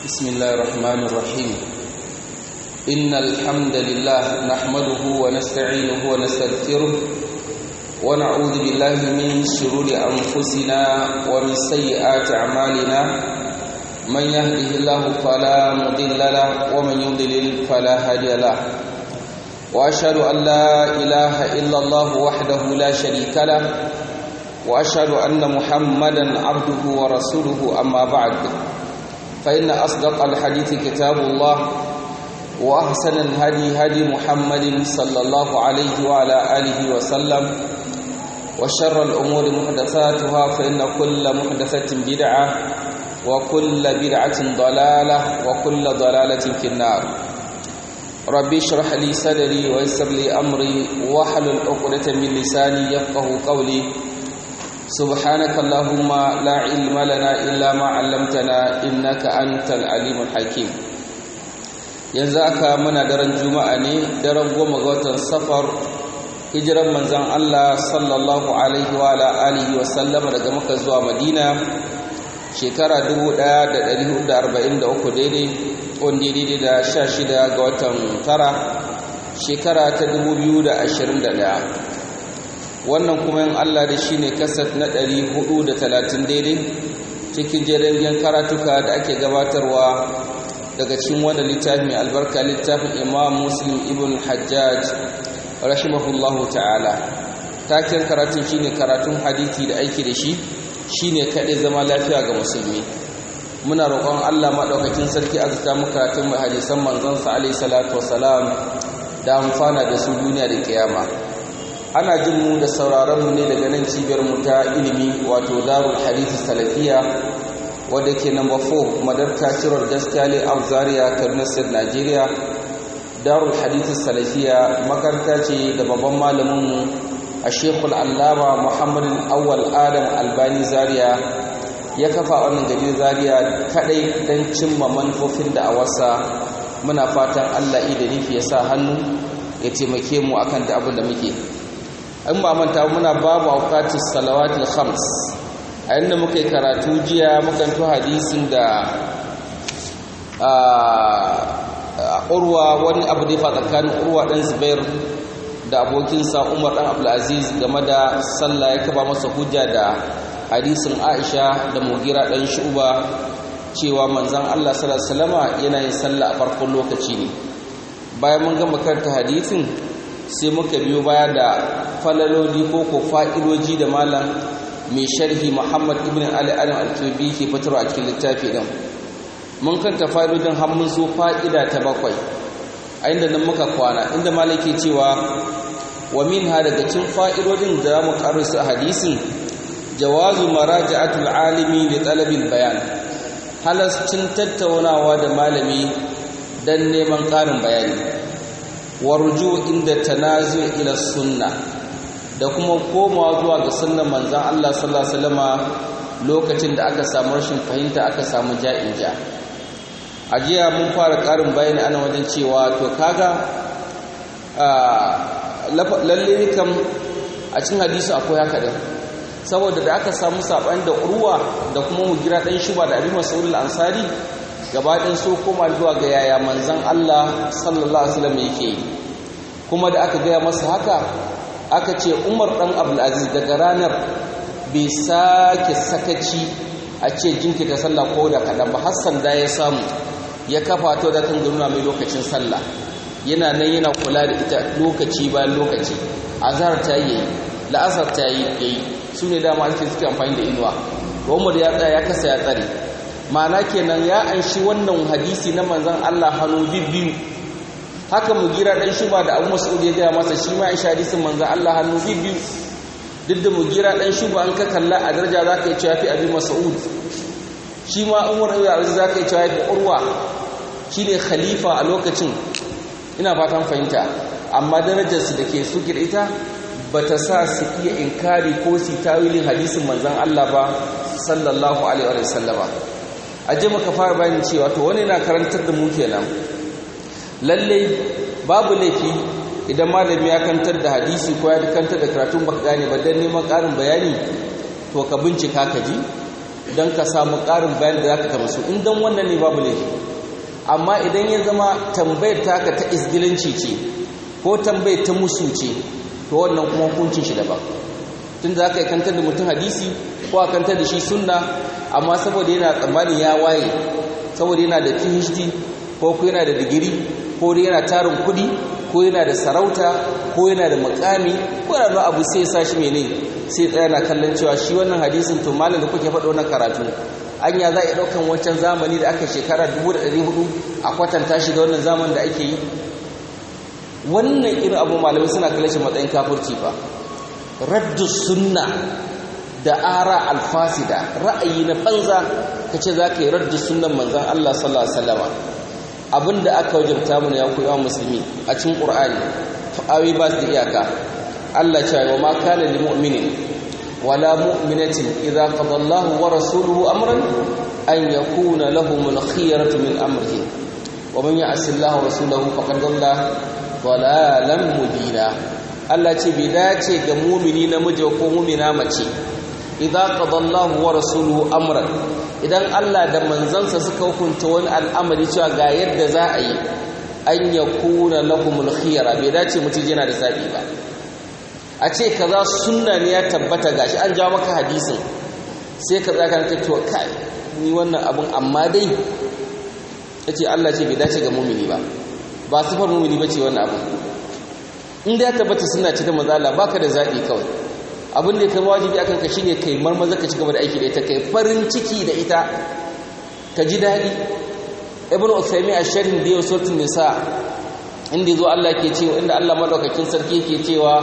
بسم الله الرحمن الرحيم إن الحمد لله نحمده ونستعينه ونستغفره ونعوذ بالله من شرور أنفسنا ومن سيئات أعمالنا من يهده الله فلا مضل له ومن يضلل فلا هادي له وأشهد أن لا إله إلا الله وحده لا شريك له وأشهد أن محمدا عبده ورسوله أما بعد فإن أصدق الحديث كتاب الله وأحسن الهدي هدي محمد صلى الله عليه وعلى آله وسلم وشر الأمور محدثاتها فإن كل محدثة بدعة وكل بدعة ضلالة وكل ضلالة في النار ربي اشرح لي صدري ويسر لي أمري واحلل عقدة من لساني يفقه قولي سبحانك اللهم لا علم لنا إلا ما علمتنا إنك أنت العليم الحكيم yanzu aka muna daren juma'a ne daren 10 ga watan safar hijiran manzon Allah sallallahu alaihi wa alihi wa sallama daga Makka zuwa Madina shekara 1443 daidai wanda daidai da 16 ga watan tara shekara ta 2021 wannan kuma yin Allah da shi ne kasat na 430 daidai cikin jerin karatuka da ake gabatarwa daga cikin wannan littafi mai albarka littafin Imam Muslim ibn Hajjaj rahimahullahu ta'ala taken karatun shine karatun hadisi da aiki da shi shine kadai zama lafiya ga musulmi muna roƙon Allah madaukakin sarki azza mu karatun hadisan manzon sa alaihi salatu wassalam da amfana da su duniya da kiyama ana jin mu da sauraron mu ne daga nan cibiyar mu ta ilimi wato Darul Hadith Salafiya wadda ke number 4 Madarka Ciror Gaskiyale Zaria Kaduna State Nigeria. Darul Hadith Salafiya makaranta ce da babban malamin mu Sheikhul Allama Muhammad Awwal Adam Albani Zaria ya kafa wannan gari Zaria kadai dan cimma manufofin da awasa. Muna fatan Allah da nufi ya sa hannu ya taimake mu akan da abin da muke. In ba manta muna babu awqatis salawatil khams a inda muka yi karatu jiya muka to hadisin da urwa wani abu da ya faɗa tsakanin urwa dan Zubair da abokinsa Umar dan Abdul Aziz game da sallah ya kaba masa hujja da hadisin Aisha da Mugira dan Shu'ba cewa manzon Allah sallallahu alaihi wasallama yana yin sallah a farkon lokaci ne. Bayan mun gama karanta hadisin sai muka biyo baya da falaloli ko fa'idoji da malam mai sharhi Muhammad ibn Ali Adam al-Tubi ke fitarwa a cikin littafi din mun kanta fa'idodin har mun so fa'ida ta 7 a inda nan muka kwana inda malaki cewa wa minha daga cikin fa'idodin da mu karusu a hadisin jawazu maraja'atul alimi li talabil bayan halascin tattaunawa da malami dan neman karin bayani warju inda tanazu ila sunna da kuma komawa zuwa ga sunnar manzon Allah sallallahu alaihi wasallama lokacin da aka samu rashin fahimta aka samu ja'inja ajiya mun fara karin bayani ana wajen cewa to kaga lalle kam a cikin hadisi akwai haka din saboda da aka samu saban da urwa da kuma mugira dan shuba da Abi Mas'ud al-Ansari gabaɗin so koma zuwa ga yaya manzon Allah sallallahu alaihi wasallam yake yi kuma da aka gaya masa haka aka ce Umar dan Abdul Aziz daga ranar bai sake sakaci a ce jinkirta sallah ko da kadan ba Hassan da ya samu ya kafa to da kan nuna mai lokacin sallah yana nan yana kula da ita lokaci bayan lokaci azhar ta yi la'asar ta yi sune dama ake suke amfani da inuwa Umar ya tsaya ya kasa ya tsare ma'ana kenan ya anshi wannan hadisi na manzon Allah hannu bibbiyu haka Mugira dan Shuba da Abu Mas'ud ya ga masa shi ma anshi hadisin manzon Allah hannu bibbiyu duk da Mugira dan Shuba an ka kalla a daraja zaka yi cewa fi Abi Mas'ud shi ma Umar ibn Aziz zaka yi cewa fi Urwa shine khalifa a lokacin ina fatan fahimta amma darajar su dake suke da ita bata sa su iya inkari ko su tawilin hadisin manzon Allah ba sallallahu alaihi wa sallama aje muka fara bayani cewa to wani na karantar da mu kenan lalle babu laifi idan malami ya kantar da hadisi ko ya kantar da karatun baka gane ba dan neman karin bayani to ka bincika ka ji don ka samu ƙarin bayan da za ka gamsu in don wannan ne babu laifi. Amma idan ya zama tambayar taka ta isgilanci ce ko tambayar ta musu ce to wannan kuma hukuncin shi daban. Tun da aka yi kantar da mutum hadisi ko a kantar da shi sunna amma saboda yana tsammanin ya waye, saboda yana da PhD ko yana da digiri ko yana tarin kudi ko yana da sarauta ko yana da mukami ko yana da abu sai sa shi mene sai tsaya na kallon cewa shi wannan hadisin to malam da kuke faɗo wannan karatu anya za a ɗaukan wancan zamani da aka shekara 1400 a kwatanta shi da wannan zamanin da ake yi. Wannan irin abu malamai suna kallon shi matsayin kafirci fa. Raddu sunna da ara alfasida, ra'ayi na banza kace zaka yi raddu sunnan manzon Allah sallallahu alaihi wasallam. Abinda aka wajabta mu ya koyi wa musulmi a cikin Qur'ani awi ba su iyaka. Allah ya ce wa ma kana lil mu'minin wala mu'minatin idza qada Allahu wa rasuluhu amran an yakuna lahumul khiyaratu min amrihi wa man ya'si Allah wa rasulahu faqad dhalla dhalalan mubina. Allah ce bai dace ga mumini namiji ko mumina mace idza qadallahu wa rasuluhu amran idan Allah da manzansa suka hukunta wani al'amari cewa ga yadda za a yi an yakuna lahumul khiyara bai dace mutum yana da zabi ba. A ce kaza sunna ne ya tabbata gashi an jawo maka hadisin sai ka zaka ka to kai ni wannan abun amma dai yace Allah ce bai dace ga mumini ba sifar mumini bace wannan abun. In da ya tabbata suna ce da mazala baka da zaɓi kawai abin da ya kai wajibi akan ka shine kai marmaza ka ci gaba da aiki da ita kai farin ciki da ita ka ji daɗi. Ibn Uthaymeen a sharhin da suratul nisa inda yazo Allah ke cewa inda Allah madaukakin sarki yake cewa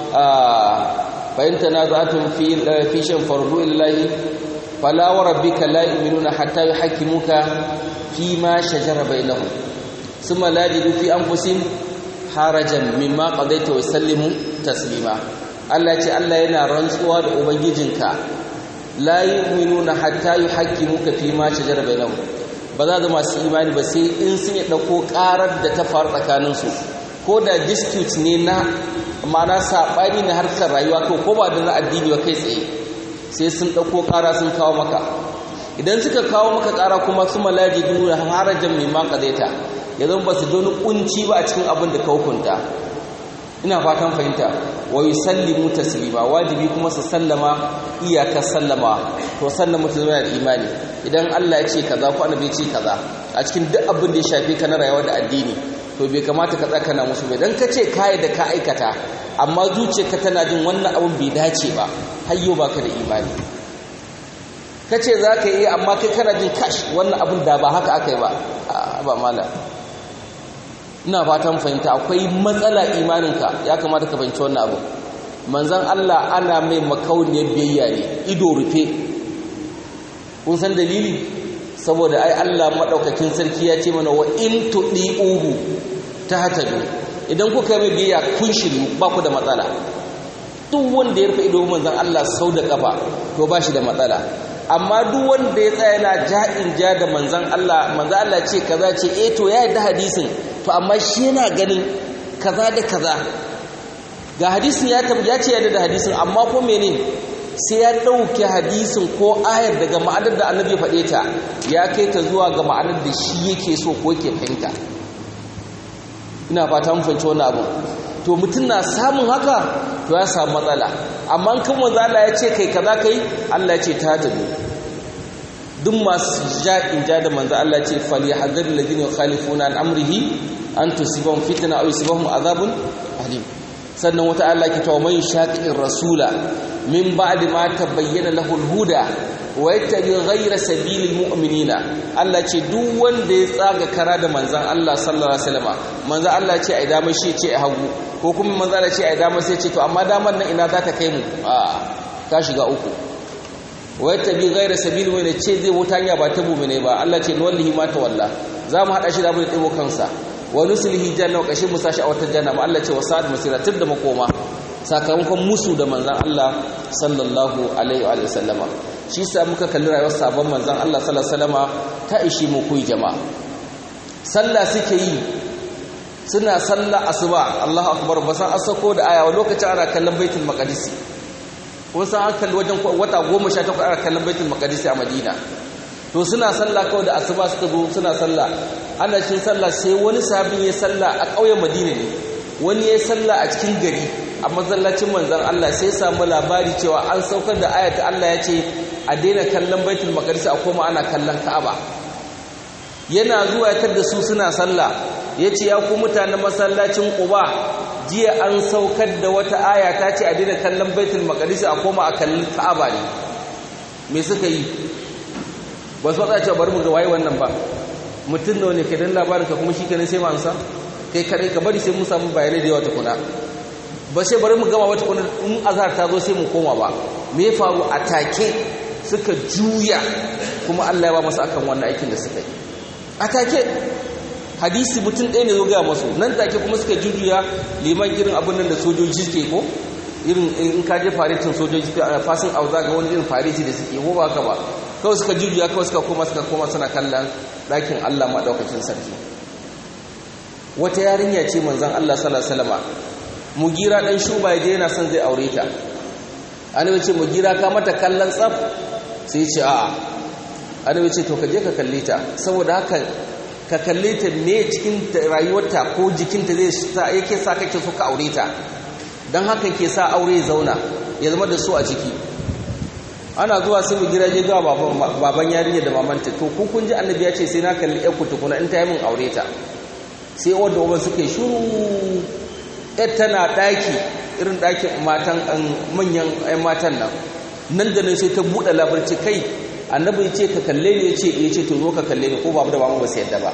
fa in tanaza'tum fi shay'in fardu lillahi fala wa rabbika la yu'minuna hatta yuhakkimuka fi ma shajara bainahum thumma la yajidu fi anfusihim harajan mimma qadaita wa sallimu taslima. Allah ce Allah yana rantsuwa da ubangijinka la yu'minuna hatta yuhaqqimuka fi ma shajara bainahum ba za zama su imani ba sai in sun yi dauko karar da ta faru tsakanin su ko da dispute ne na ma'ana sabani na harkar rayuwa ko ba da na addini ba kai tsaye sai sun dauko kara sun kawo maka. Idan suka kawo maka kara kuma su malajidu harajan mimma qadaita ya zama ba su doni kunci ba a cikin abin da ka hukunta. Ina fatan fahimta wa yusallimu taslima wajibi kuma su sallama iyaka sallama to sallama ta zama da imani. Idan Allah ya ce kaza ko annabi ya ce kaza a cikin duk abin da ya shafi ka na rayuwa da addini to bai kamata ka tsaka na musu bai dan ka ce kai da ka aikata amma zuciyarka tana jin wannan abin bai dace ba hayyo baka da imani. Kace zaka yi amma kai kana jin kash wannan abin da ba haka akai ba mala. Ina fatan fahimta akwai matsala imaninka ya kamata ka fahimci wannan abu. Manzon Allah ana mai makauniyar biyayya ne ido rufe. Kun san dalili saboda ai Allah madaukakin sarki ya ce mana wa in tudiuhu tahtadu idan kuka mai biyayya kun shiru ba ku da matsala. Duk wanda ya rufe ido manzon Allah sau da kafa to ba shi da matsala. Amma duk wanda ya tsaya yana ja'in ja da manzon Allah ce kaza ce to ya yarda hadisin to amma shi yana ganin kaza da kaza ga hadisin ya ce yarda da hadisin amma ko mene sai ya dauke hadisin ko ayar daga ma'anar da annabi faɗe ta ya kai ta zuwa ga ma'anar da shi yake so ko yake fahimta. Ina fata mun fahimci wannan abu. To mutum na samun haka to ya samu matsala. Amma kan manzo Allah ya ce kai kaza kai Allah ya ce ta tabi. Duk masu ja'in ja da manzo Allah ya ce falyahdhar alladhina yukhalifuna an amrihi an tusibahum fitna aw yusibahum adhabun alim. Sannan wata Allah ke tawo mai shaqiqir rasula min ba'di ma tabayyana lahu al-huda wa yattabi ghayra sabilil mu'minina. Allah ce duk wanda ya tsaga kara da manzon Allah sallallahu alaihi wasallam manzon Allah ce ai dama shi ce ai hagu ko kuma manzon Allah ce ai dama sai ce to amma daman nan ina za ta kai mu ka shiga uku. Wa yattabi ghayra sabilil mu'minina ce zai wuta hanya ba ta mu'mine ba. Allah ce wallahi ma tawalla za mu hada shi da abin da tsebo kansa wa nuslihi janna wa kashin musashi a wata janna Allah ce wa sa'ad masiratul da makoma sakamakon musu da manzan Allah sallallahu alaihi wa sallama. Shi sa muka kalli rayuwar sabon manzan Allah sallallahu alaihi wa sallama ta ishi mu koyi jama'a. Sallah suke yi suna sallah asuba Allahu akbar ba san asako da aya lokacin ana kallon baitul maqdis kun san aka kalli wajen wata 18 aka kallon Baitul Maqdis a Madina to suna sallah kawai da asuba suka zo suna sallah ana cikin sallah sai wani sahabin ya sallah a ƙauyen Madina ne wani ya sallah a cikin gari a masallacin manzon Allah sai samu labari cewa an saukar da ayata Allah ya ce a daina kallon Baitul Maqdis a koma ana kallon Ka'aba yana zuwa ya tada su suna sallah yace ya ku mutanen masallacin Quba jiya an saukar da wata aya ta ce a daina kallon Baitul Maqdis a koma a kallon Ka'aba ne me suka yi ba su faɗa cewa bari mu ga waye wannan ba mutum da wani ke dan labarin ka kuma shi kenan sai mu amsa kai kare ka bari sai mu samu bayanai da yawa tukuna ba sai bari mu gama wata kuna in azhar ta zo sai mu koma ba me ya faru a take suka juya kuma Allah ya ba masa akan wannan aikin da suka yi a take hadisi mutum ɗaya ne zo ga masu nan take kuma suka jujuya liman irin abin nan da sojoji suke ko irin in ka je faretin sojoji fasin auza ga wani irin fareti da suke ko ba ka ba kawai suka jujuya kawai suka koma suna kallon ɗakin Allah maɗaukakin sarki wata yarinya ce manzon Allah sallallahu alaihi wasallam Mugira dan Shuba yaje yana son zai aure ta annabi ce Mugira ka mata kallon tsaf sai ya ce a'a annabi ce to ka je ka kalle ta saboda haka ka kalle ta me cikin rayuwarta ko jikinta zai sa yake sa kake so ka aure ta dan haka ke sa aure zauna ya zama da su a ciki ana zuwa sai Mugira je ga baban yarinya da mamanta to ku kun ji annabi ya ce sai na kalli ƴar ku tukuna in ta yi min aure ta sai wanda uban suke shiru ƴar tana ɗaki irin ɗakin matan manyan ƴan matan nan da nan sai ta buɗe labarci kai annabi ya ce ka kalle ni ya ce to zo ka kalle ni ko babu da bamu ba su yadda ba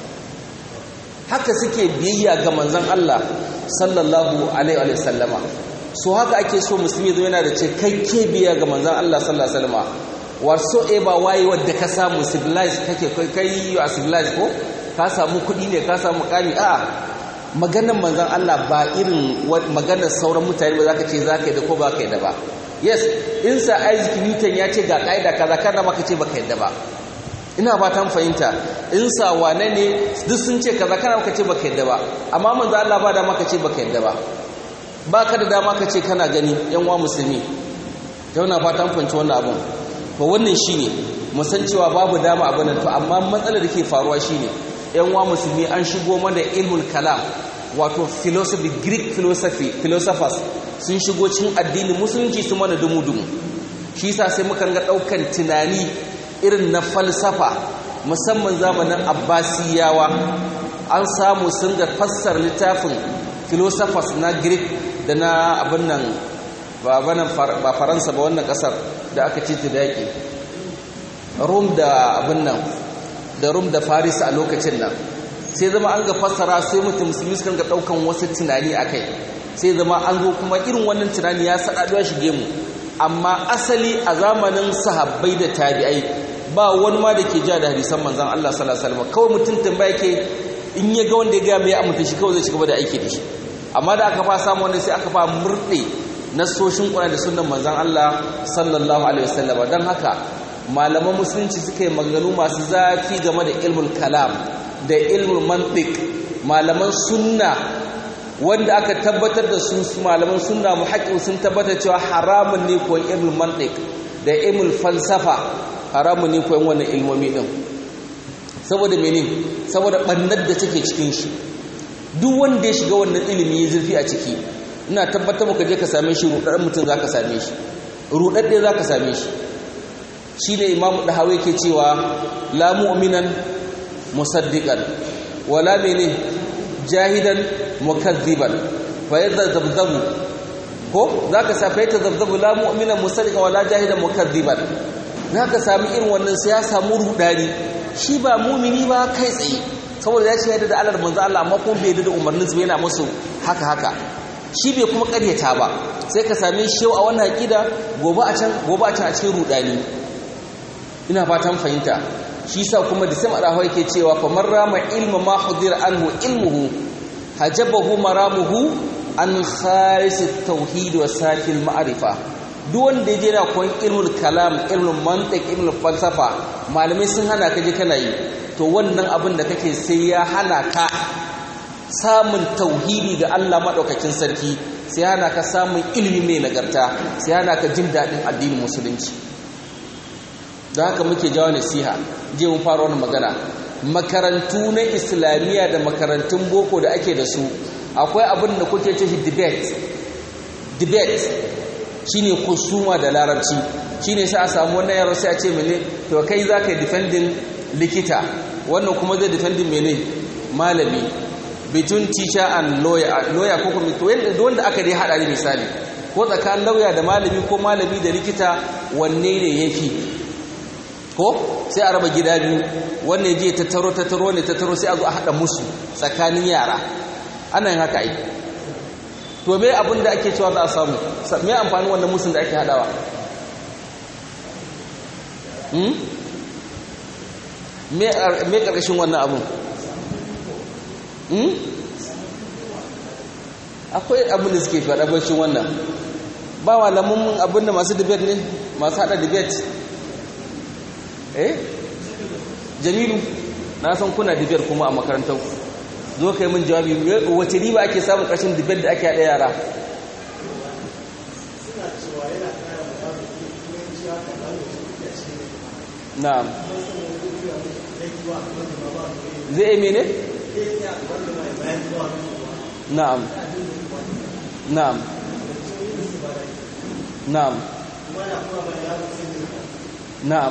haka suke biyayya ga manzon Allah sallallahu alaihi wa sallama so haka ake so musulmi zai yana da cikakke biyayya ga manzon Allah sallallahu alaihi wa sallama whatsoever waye wadda ka samu civilized kake kai you are civilized ko ka samu kuɗi ne ka samu kami a maganar manzon Allah ba irin maganar sauran mutane ba zaka ce zaka yi da ko ba ka yi da ba yes in sa Isaac Newton ya ce ga kaida kaza kana maka ce baka yadda ba ina ba ta fahimta in sa wane ne duk sun ce kaza kana maka ce baka yadda ba amma manzon Allah ba da maka ce baka yadda ba baka da dama ka ce kana gani yan wa musulmi yau na fatan fahimci wannan abun to wannan shine mu san cewa babu dama abin nan to amma matsalar da ke faruwa shine yan wa musulmi an shigo mana ilmul kalam wato philosophy Greek philosophers sun shigo cikin addini musulunci su mana dumu-dumu shi yasa sai muka ga daukan tunani irin na falsafa musamman zamanin Abbasiyawa an samu sun ga fassar littafin philosophers na Greek da na abin nan ba Faransa ba wannan kasar da aka ce ta daki Rome da abin nan da Rome da Paris a lokacin nan sai zama an ga fassara sai mutum musulmi suka ga daukan wasu tunani akai sai zama an zo kuma irin wannan tunani ya sadaduwa shige mu amma asali a zamanin sahabbai da tabi'ai ba wani ma da ke ja da hadisan manzon Allah sallallahu alaihi wasallam kawai mutum tambaya yake in ya ga wanda ya ga mai amince shi kawai zai ci gaba da aiki da shi amma da aka fa samu wannan sai aka fa murde nasoshin Qur'ani da sunnan manzon Allah sallallahu alaihi wasallam dan haka malaman musulunci suka yi maganganu masu zafi game da ilmul kalam da ilmul mantiq malaman sunna wanda aka tabbatar da su malaman sunna muhaqqiq sun tabbatar cewa haramun ne ko ilmul mantiq da ilmul falsafa haramun ne ko wannan ilmomi din saboda menene saboda bannar da take cikin shi duk wanda ya shiga wannan ilimi ya zurfi a ciki ina tabbatar maka je ka same shi rudar mutum zaka same shi rudadde zaka same shi shine imamu dahawi yake cewa la mu'minan musaddiqan wala mene jahidan mukazziban fa yadzabzabu ko zaka safa yadzabzabu la mu'minan musaddiqan wala jahidan mukazziban zaka sami irin wannan sai ya samu rudani shi ba mu'mini ba kai tsaye saboda ya ce yadda da Allah manzo Allah amma kuma bai da umarnin su yana musu haka shi bai kuma karyata ba sai ka same shi a wannan aqida gobe a can a cikin rudani ina fatan fahimta shi sa kuma da sai madawa yake cewa fa marrama ilma ma hudir anhu ilmuhu hajabahu maramuhu an kharis at-tauhid wa safil ma'rifa duk wanda yaje na koyon ilmul kalam ilmul mantiq ilmul falsafa malamai sun hana ka je kana yi to wannan abin da kake sai ya hana ka samun tauhidi ga Allah madaukakin sarki sai hana ka samun ilimi mai nagarta, sai hana ka jin daɗin addinin musulunci. da haka muke jawo nasiha. Je mun fara wannan magana, makarantu na islamiyya da makarantun boko da ake da su, akwai abin da kuke ce shi debate shine kusuma da larabci. shine sai a samu wannan yaro sai a ce mene to kai zaka yi defending likita, wannan kuma zai defending mene malami, between teacher and lawyer ko kuma wanda aka dai hada ne misali, ko tsakanin lauya da malami ko malami da likita wanne ne yafi, ko sai a raba gida biyu, wanne je tattaro ne tattaro sai a zo a hada musu tsakanin yara. ana yin haka ai. to me abin da ake cewa za a samu, me amfanin wannan musun da ake hadawa? me karkashin wannan abun? akwai abin da suke faɗa bacin wannan, ba malamin abin da masu debate ne, masu hada debate. Jamilu, na san kuna debate kuma a makarantar, zo kai min jawabi, wace riba ake samun ƙarshen debate da ake haɗa yara? Na'am. Zai mene? Na'am. Na'am. Na'am. Na'am.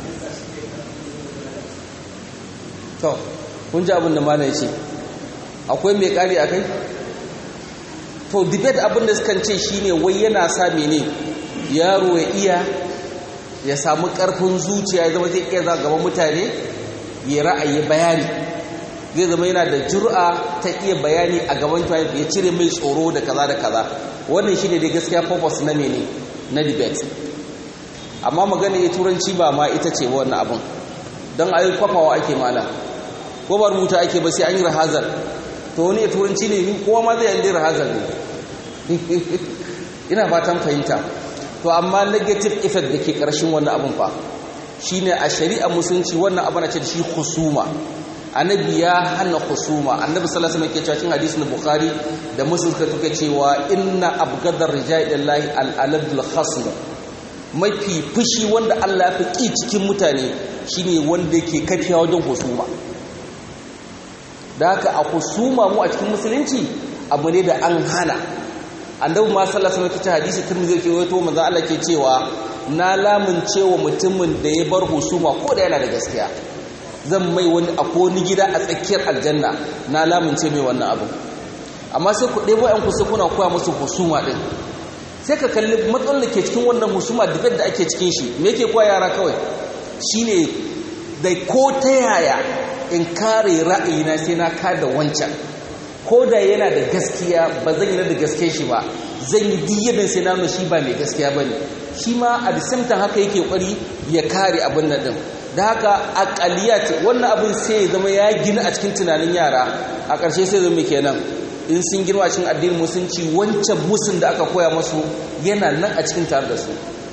To, kun ji abin da malai ce, akwai mai ƙari a kai? To, debate abin da sukan ce shi ne wai yana sa mene yaro ya samu ƙarfin zuciya, ya zama zai iya za gaban mutane ya ra'ayi bayani, zai zama yana da jur'a ta iya bayani a gaban mutane, ya cire mai tsoro da kaza da kaza. Wannan shi ne dai gaskiya purpose na mene na debate. Amma magana ya turanci ba ma ita ce wannan abin, don a yi kwafawa ake malam, ko ba rubuta ake ba sai an yi rahazar. To wani ya turanci ne, kowa ma zai yi rahazar ne. Ina fatan fahimta. To amma negative effect da ke ƙarshen wannan abin fa shine a shari'a musulunci wannan abin ce da shi husuma. Annabi ya hana husuma. Annabi sallallahu alaihi wasallam ke cewa cikin hadisin Bukhari da Muslim suka tuke cewa inna abgadar rijali lillahi al-aladul khasm, mafi fushi wanda Allah ya fi ki cikin mutane shine wanda yake kafiya wajen husuma. Da haka a husuma mu a cikin musulunci abu ne da an hana. Annabi ma sallallahu alaihi wasallam hadisi Tirmidhi ke wato manzo Allah ke cewa na lamunce wa mutumin da ya bar husuma ko da yana da gaskiya, zan mai wani gida a tsakiyar aljanna, na lamunce mai wannan abu. Amma sai ku ɗebo ƴan kusa kuna koya musu husuma din, sai ka kalli matsalar da ke cikin wannan husuma da ake cikin shi. Me yake koya yara kawai shine da ko ta yaya in kare ra'ayina sai na kada wancan, ko da yana da gaskiya ba zan yi da gaske shi ba, zan yi diyyadin sai na shi ba mai gaskiya ba ne. Shi ma a disimtan haka yake kwari ya kare abin nan din. Da haka aqaliyat wannan abin sai ya zama ya gina a cikin tunanin yara, a ƙarshe sai zama kenan in sun girma cikin addinin musulunci wancan musun da aka koya masu yana nan a cikin tare da su.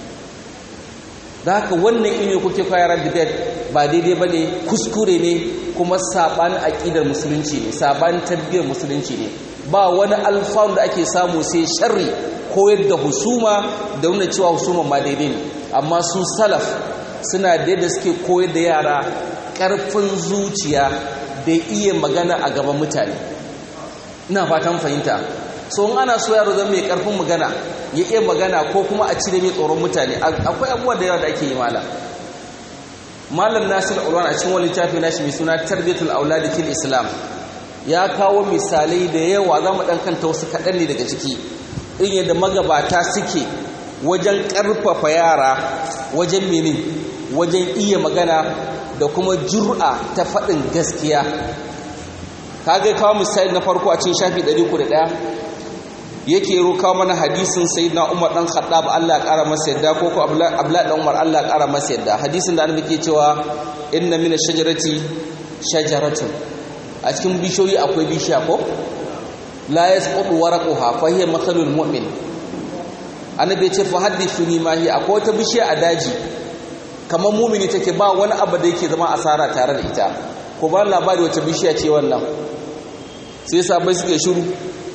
Da haka wannan ilimi kuke koya yaran debate ba daidai bane, kuskure ne, kuma sabanin aqidar musulunci ne, sabanin tarbiyyar musulunci ne. Ba wani alfanu da ake samu sai sharri, koyar da husuma da nuna cewa husuma ma daidai ne. Amma su salaf suna da yadda suke koyar da yara karfin zuciya da iya magana a gaban mutane. Ina fatan fahimta. So in ana so yaro zan mai karfin magana, ya iya magana, ko kuma a cire mai tsoron mutane, akwai abubuwa da yawa da ake yi Malam Nasir Ulwan a cikin wani littafi nashi mai suna Tarbiyatul Aulad fil Islam ya kawo misalai da yawa, za mu dan kanta wasu kaɗan ne daga ciki, in yadda magabata suke wajen ƙarfafa yara wajen mene, wajen iya magana da kuma jur'a ta faɗin gaskiya. Kaga kawo misali na farko a cikin shafi 301 yake roka mana hadisin sayyidina Umar dan Khattab Allah ya kara masa yadda, ko Abdullah dan Umar Allah ya kara masa yadda. Hadisin da annabi ke cewa inna min ash-shajarati shajaratun, a cikin bishiyoyi akwai bishiya ko la yasqutu waraquha fa hiya mathalul mu'min. Annabi ya ce fa hadithuni ma hi, akwai wata bishiya a daji kamar mu'mini take, ba wani abu da yake zama asara tare da ita. Ko ba labari wace bishiya ce wannan? Sai sabai suke shiru.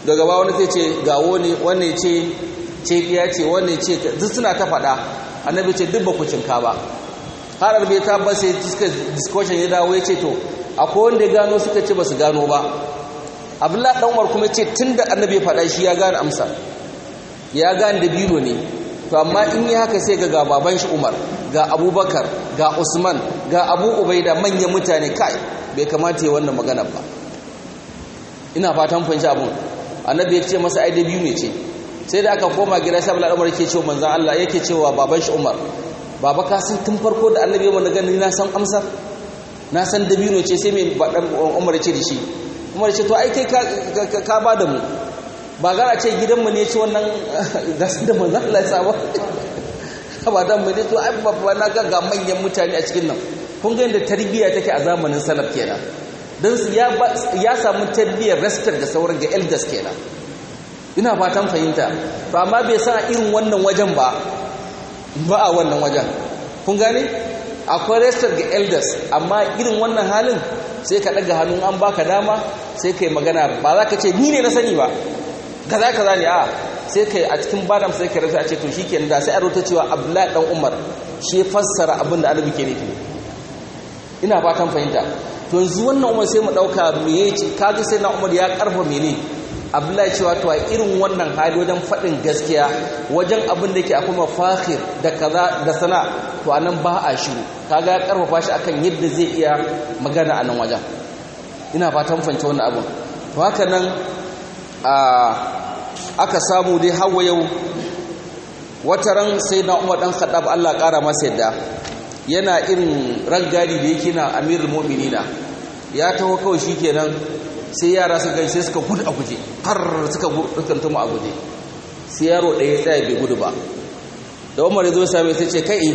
daga ba wani zai ce gawo ne, wanne ce biya ce, wanne ce duk suna ta faɗa. Annabi ce duk ba ku cinka ba. Har arbe ta ba sai suka discussion ya dawo ya ce to akwai wanda ya gano, suka ce ba su gano ba. Abdullahi dan Umar kuma ce tunda Annabi ya faɗa shi ya gane amsa, ya gane da bino ne. To amma in yi haka sai ga baban shi Umar, ga Abubakar, ga Usman, ga Abu Ubaida, manyan mutane, kai bai kamata ya wannan magana ba. Ina fatan fahimci abun. Annabi ya ce masa ai da biyu ne ce. Sai da aka koma gida sai Abdullahi Umar yake cewa manzon Allah, yake cewa baban shi Umar, baba ka san tun farko da Annabi ya mana gani na san amsar, na san da biyu ne ce. Sai mai badan Umar ya ce da shi, Umar ya ce to ai kai ka ba da mu, ba gara ce gidanmu ne ce wannan gasu da manzan Allah ya saba ba dan mu ne to ai babba na ga manyan mutane a cikin nan. Kun ga yadda tarbiyya take a zamanin salaf kenan, dan ya samu tarbiyyar respect ga sauran ga elders kenan. Ina fatan fahimta. To amma bai san irin wannan wajen ba a wannan wajen. Kun gane akwai respect ga elders, amma irin wannan halin sai ka daga hannun an baka dama sai kai magana, ba za ka ce ni ne na sani ba kaza ne, a sai kai a cikin badam sai kai rasu a ce to shikenan da sai a rota cewa Abdullahi dan Umar shi fassara abin da Annabi ke nufi. Ina fatan fahimta. To yanzu wannan Umar sai mu dauka me yace, kaga sai na Umar ya karfa mene Abdullahi cewa to a irin wannan hali wajen fadin gaskiya, wajen abin da yake akwai mafakhir da kaza da sana, to anan ba a shiru. Kaga ya karfafa shi akan yadda zai iya magana a nan wajen. Ina fatan fahimta wannan abin. To haka nan aka samu dai hawa yau wataran sai na Umar dan Khattab Allah kara masa yadda, yana irin rangadi da yake na Amirul Mu'minina, ya taho kawai shikenan sai yara suka gani sai suka gudu a guje, har suka tumu a guje. Sai yaro ɗaya tsaya bai gudu ba. Da Umar ya zo sai sai ce kai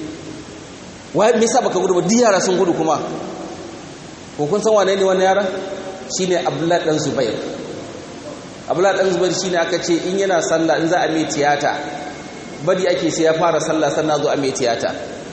wai me yasa baka gudu ba, duk yara sun gudu kuma. Ko kun san wane ne wannan yaran? Shine Abdullahi dan Zubair. Abdullahi dan Zubair shine aka ce in yana sallah, in za a mai tiyata bari ake sai ya fara sallah sannan zo a mai tiyata.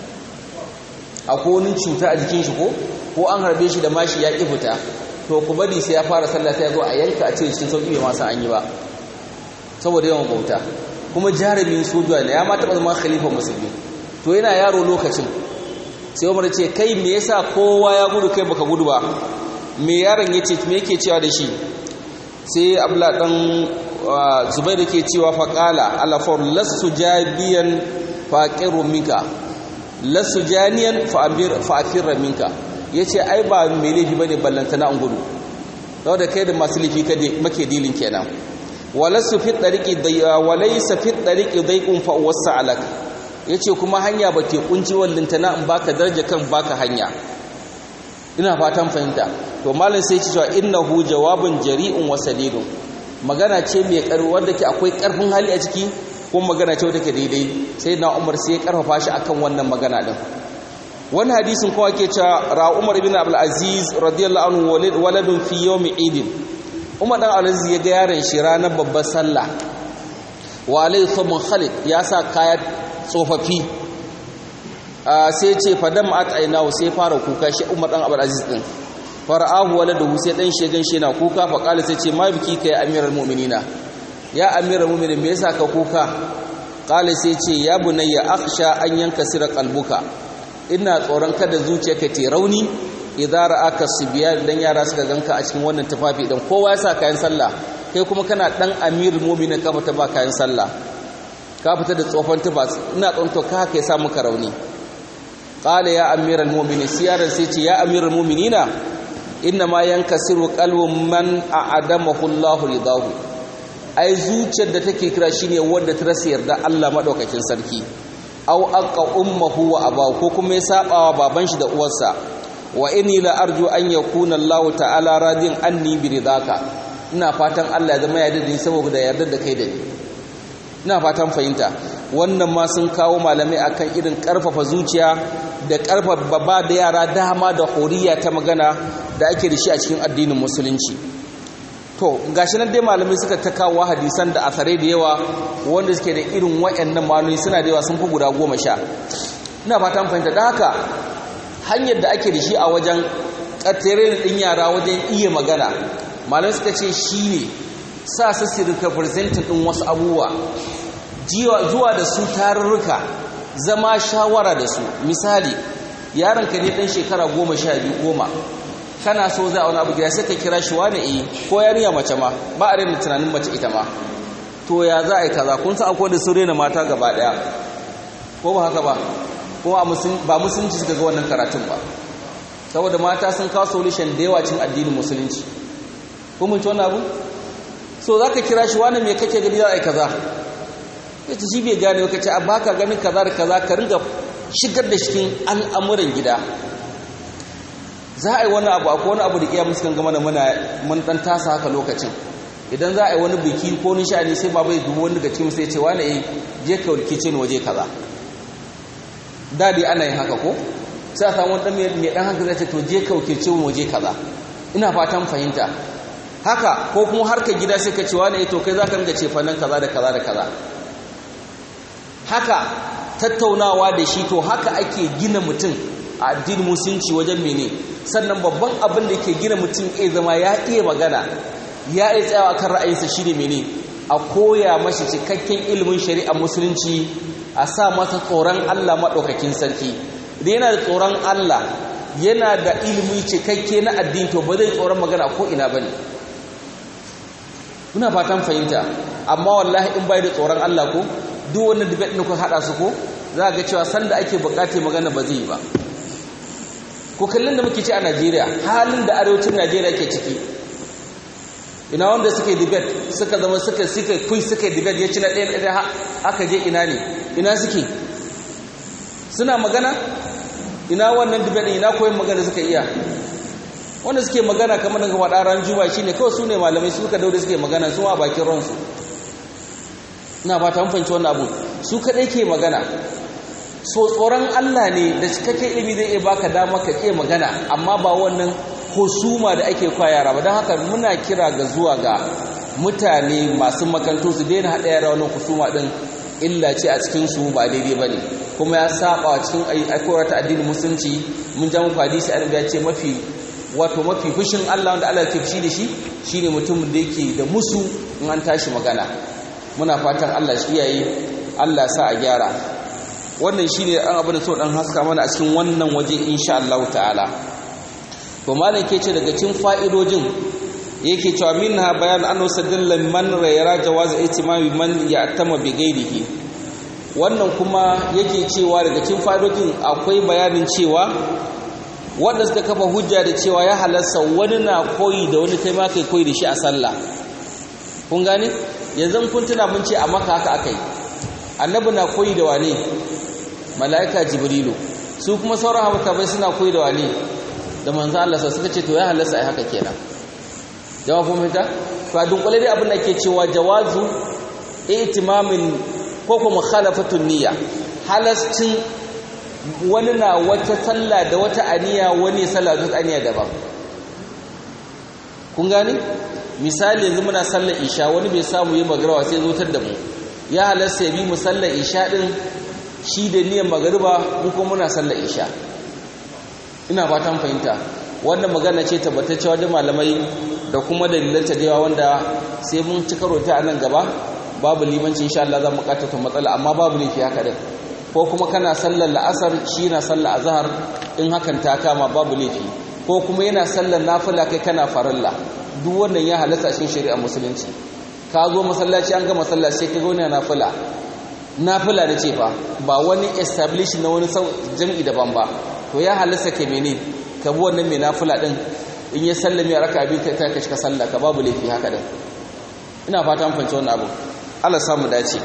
Akwai wani cuta a jikin shi ko an harbe shi da mashi ya ki fita, to ku bari sai ya fara sallah sai ya zo a yanka a ce cikin sauki bai masa an yi ba, saboda yawan bauta. Kuma jarumin soja ne, ya ma taɓa zama khalifa musulmi. To yana yaro lokacin sai Umar ce kai me yasa kowa ya gudu kai baka gudu ba? Me yaron yace me yake cewa da shi? Sai Abdullah dan Zubair yake cewa faqala alafar lasu jabiyan faqiru minka, lasu janiyan fa'afir minka. Yace ai ba me laifi bane ballantana an gudu, saboda kai da masu laifi kade make dilin kenan. walasu fi tariqi dayya walaysa fi tariqi dayqun fa wasa alak. Yace kuma hanya ba ke kunci wallintana in baka daraja kan baka hanya. Ina fatan fahimta. To malam sai ce cewa innahu jawabun jari'un wa sadidun, magana ce mai karfi wanda ke akwai karfin hali a ciki, ko magana ce wanda ke daidai. Sai na Umar sai ya karfafa shi akan wannan magana din. Wani hadisin kuma ke cewa ra Umar ibn Abdul Aziz radiyallahu anhu waladun fi yawmi Eid. Umar dan Abdul Aziz ya ga yaron shi ranar babbar sallah, wa alayhi thumma khalid, ya sa kaya tsofaffi. Sai ce fadam at'ainahu, sai fara kuka shi Umar dan Abdul Aziz din. Fara'ahu waladuhu, sai dan shi ganshi na kuka, fa qala sai ce ma biki kai amiral mu'minina, ya amiral mu'minin me yasa ka kuka? Qala sai ce ya bunayya akhsha an yankasira qalbuka, ina tsoron kada zuciyarka ta rauni idan ra'aka sibiya, dan yara suka ganka a cikin wannan tufafi, dan kowa ya sa kayan sallah, kai kuma kana dan amirul mu'minin ka fita ba kayan sallah, ka fita da tsofan tufas, ina tsoron to ka haka ya sa muka rauni. Qala ya amiral mu'minin, siyaran sai ce ya amiral mu'minina inna ma yankasiru qalbu man a'adamahu Allahu ridahu, ai zuciyar da take kira shine wanda ta rasa yarda Allah madaukakin sarki, aw aqa ummuhu wa abahu, ko kuma ya sabawa baban shi da uwarsa. Wa inni la arju an yakuna Allah ta'ala radin anni bi ridaka, ina fatan Allah ya zama ya yarda saboda yarda da kai da ni. Ina fatan fahimta. Wannan ma sun kawo malamai akan irin karfafa zuciya da karfafa ba da yara dama da horiya ta magana da ake da shi a cikin addinin musulunci. To gashi nan dai malamai suka ta kawo hadisan da asare da yawa wanda suke da irin wayannan ma'anoni, suna da yawa, sun fi guda 10. Ina fatan fahimta. Da haka hanyar da ake da shi a wajen kattare din yara wajen iya magana, malamai suka ce shine sa su sirka presenting din wasu abubuwa zuwa da su tarurruka zama shawara da su misali yaronka ne dan shekara 10 kana so za a wani abu gida sai ka kira shi wani ko yarinya mace ma ba a rena tunanin mace ita ma to ya za a yi kaza kun san akwai da su rena mata gaba daya ko ba haka ba kuma ba musulunci suka ga wannan karatun ba saboda mata sun kawo solution da yawa cin addinin musulunci ko mun ci wannan abu so za ka kira shi wani me kake gani za a yi kaza ya ci shi bai gane ka ce a baka ganin kaza da kaza ka ringa shigar da cikin al'amuran gida za a yi wani abu akwai wani abu da iya musu kan gama da mun dan tasa haka lokacin idan za a yi wani biki ko nishani sai ba bai dubu wani daga cikin sai ce wani je ka rikice ni waje kaza dadi ana yin haka ko sai a samu wani dan mai dan haka zai ce to je ka rikice ni waje kaza ina fatan fahimta haka ko kuma harka gida sai ka ce wani to kai za ka ringa ce fannin kaza da kaza da kaza haka tattaunawa da shi to haka ake gina mutum a addinin musulunci wajen mene sannan babban abin da ke gina mutum ya zama ya iya magana ya iya tsayawa kan ra'ayinsa shi ne mene a koya mashi cikakken ilimin shari'ar musulunci a sa masa tsoron Allah maɗaukakin sarki da yana da tsoron Allah yana da ilimi cikakke na addini to ba zai tsoron magana ko ina bane muna fatan fahimta amma wallahi in bai da tsoron Allah ko duk wannan debate ɗin kun haɗa su ko za ga cewa sanda ake buƙatar magana ba zai yi ba ko kallon da muke ci a Najeriya halin da arewacin Najeriya ke ciki ina wanda suke debate suka zama suka debate ya ci na ɗaya aka je ina ne ina suke suna magana ina wannan debate ina koyin magana suka iya wanda suke magana kamar daga faɗa ran juma shine kawai su ne malamai suka daure suke magana su a bakin ransu ina fata mun fahimci wannan abu su kadai ke magana so tsoron Allah ne da cikakken ilimi zai iya baka dama ka ke magana amma ba wannan husuma da ake kwa yara ba don haka muna kira ga zuwa ga mutane masu makanto su daina haɗa yara wannan husuma ɗin illa ce a cikin su ba daidai ba ne kuma ya saba wa cikin aikowar ta addinin musulunci mun ja muku hadisi annabi ya ce mafi fushin Allah wanda Allah ke fushi da shi shine mutumin da yake da musu in an tashi magana muna fatan Allah shi yayi Allah sa a gyara wannan shine an abin da so dan haska mana a cikin wannan waje insha Allah ta'ala to malam ke ce daga cikin fa'idojin yake cewa minha bayan annahu sadalla man yara jawaz ihtimami man ya'tama bi ghairihi wannan kuma yake cewa daga cikin fa'idojin akwai bayanin cewa wanda suka kafa hujja da cewa ya halarsa wani na koyi da wani kai ma kai koyi da shi a sallah kun gane yanzu kun tuna mun ce a Makka haka akai annabi na koyi da wane mala'ika jibrilu su kuma sauran habatai suna koyi da wane da manzo Allah suka ce to ya halarsa ai haka kenan jawabin mita to a dunkule dai abin da ke cewa jawazu ihtimamin ko kuma mukhalafatun niyya halastin wani na wata sallah da wata aniya wani sallah da wata aniya daban kun gane misali yanzu muna sallar isha wani bai samu yin magriba sai zotar da mu ya halasta ya bi mu sallar isha din shi da niyyar magriba mu kuma muna sallar isha ina fatan fahimta wannan magana ce tabbatacce wajen malamai da kuma dalilanta da yawa wanda sai mun ci karo ta nan gaba babu limanci insha Allah za mu ta matsala amma babu laifi haka din ko kuma kana sallar la'asar shi na sallar azhar in hakan ta kama babu laifi ko kuma yana sallar nafila kai kana farilla duk wannan ya halatta cikin shari'a musulunci ka zo masallaci an ga masallaci sai ka ga wani nafila ne ce fa ba wani establish na wani jami'i daban ba to ya halatta ke mene ka bi wannan mai nafila din in ya sallame a raka biyu kai ka cika sallah ka babu laifi haka din ina fata mun fahimci wannan abu Allah samu dace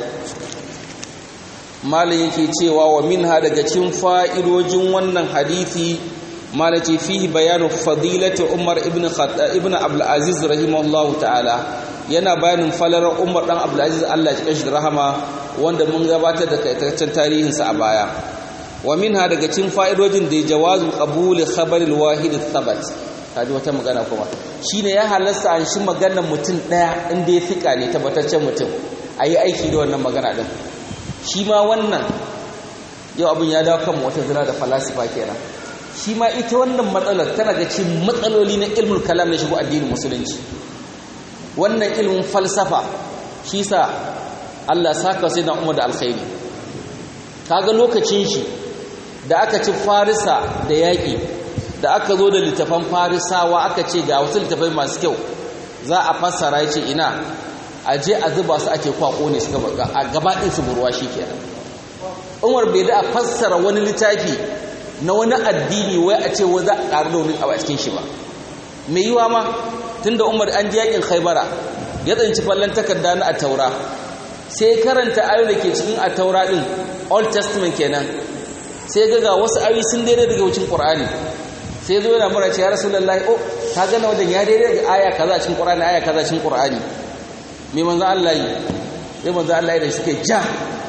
malin yake cewa wa minha daga cikin fa'idojin wannan hadisi malaci fihi bayanu fadilati Umar ibn Abdul Aziz rahimahullahu ta'ala yana bayanin falalar Umar dan Abdul Aziz Allah ya kashi da rahama wanda mun gabatar da kaitaccen tarihinsa a baya wa minha daga cikin fa'idojin da jawazu qabuli khabar al-wahid thabat kaji wata magana kuma shine ya halasta an shi maganar mutum daya inda ya fika ne tabbataccen mutum ayi aiki da wannan magana din shi ma wannan yau abin ya dawo kan wata zina da falasifa kenan shi ma ita wannan matsalar tana ga cikin matsaloli na ilmul kalam na shigo addinin musulunci wannan ilimin falsafa shi sa Allah saka sai na Umar da alkhairi kaga lokacin shi da aka ci Farisa da yaƙi da aka zo da littafan Farisawa aka ce ga wasu littafai masu kyau za a fassara yace ina aje a zuba su ake kwako ne suka baka a gaba ɗin su burwa shikenan Umar bai da a fassara wani littafi na wani addini wai a ce wai za a ƙaru da wani abu a cikin shi ba mai yiwa ma tunda Umar an ji yakin Khaibara ya tsanci fallan takarda na At-Taura sai karanta ayoyi da ke cikin At-Taura din Old Testament kenan sai ga wasu ayoyi sun daidai daga wucin Qur'ani sai zo yana mura ce ya Rasulullahi oh ka gane wajen ya daidai da aya kaza cikin Qur'ani aya kaza cikin Qur'ani me manzo Allah yi sai manzo Allah da suke ja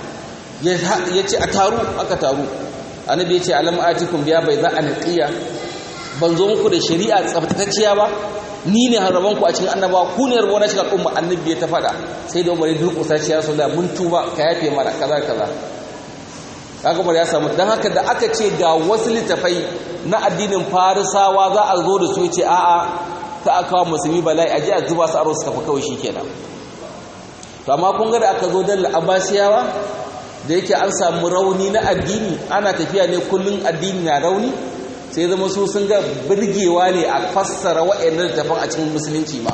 ya ce a taru aka taru annabi ya ce alam atikum biya bai za a naqiya ban zo muku da shari'a tsaftatacciya ba ni ne haraban ku a cikin annabawa ku ne ruwana cikin al'umma annabi ya ta fada sai da Umar ya durƙusa shi ya Rasulullah mun tuba ka yafe mana kaza kaza kaga Umar ya samu dan haka da aka ce ga wasu litafai na addinin Farisawa za a zo da su yace a'a ka aka musulmi bala'i aje a zuba su aro su tafi kawai shikenan to amma kun ga da aka zo dal Abbasiyawa da yake an samu rauni na addini ana tafiya ne kullun addini na rauni sai zama su sun ga birgewa ne a fassara wa'annan littafan a cikin musulunci ma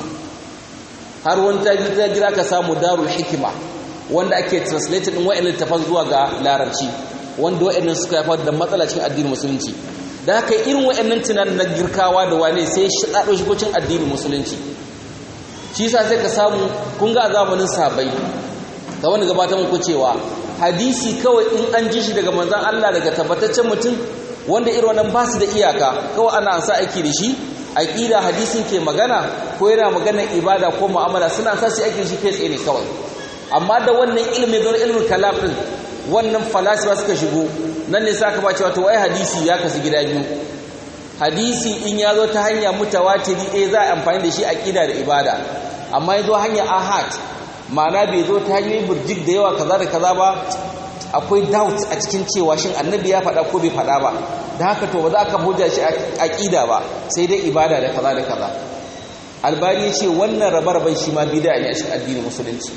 har wani ta gira ka samu darul hikima wanda ake translate din wa'annan littafan zuwa ga larabci wanda wa'annan suka haifar da matsala cikin addinin musulunci da haka irin wa'annan tunanin na girkawa da wane sai shi dado shigocin addinin musulunci shi yasa sai ka samu kun ga zamanin sahabbai ga wanda gabatar muku cewa hadisi kawai in an ji shi daga manzon Allah daga tabbataccen mutum wanda irin wannan ba su da iyaka kawai ana ansa aiki da shi aqida hadisin ke magana ko yana magana ibada ko mu'amala suna sa su aiki da shi kai tsaye ne kawai amma da wannan ilmi don ilmin kalam din wannan falasifa suka shigo nan ne saka ba cewa to wai hadisi ya kasu gida biyu hadisi in ya zo ta hanya mutawatiri za a amfani da shi aqida da ibada amma ya zo hanya ahad ma'ana bai zo ta hanyoyi burjik da yawa kaza da kaza ba akwai doubt a cikin cewa shin annabi ya faɗa ko bai faɗa ba da haka to ba za ka hujja shi aqida ba sai dai ibada da kaza da kaza albani ya ce wannan rabar shi ma bid'a ne a cikin addinin musulunci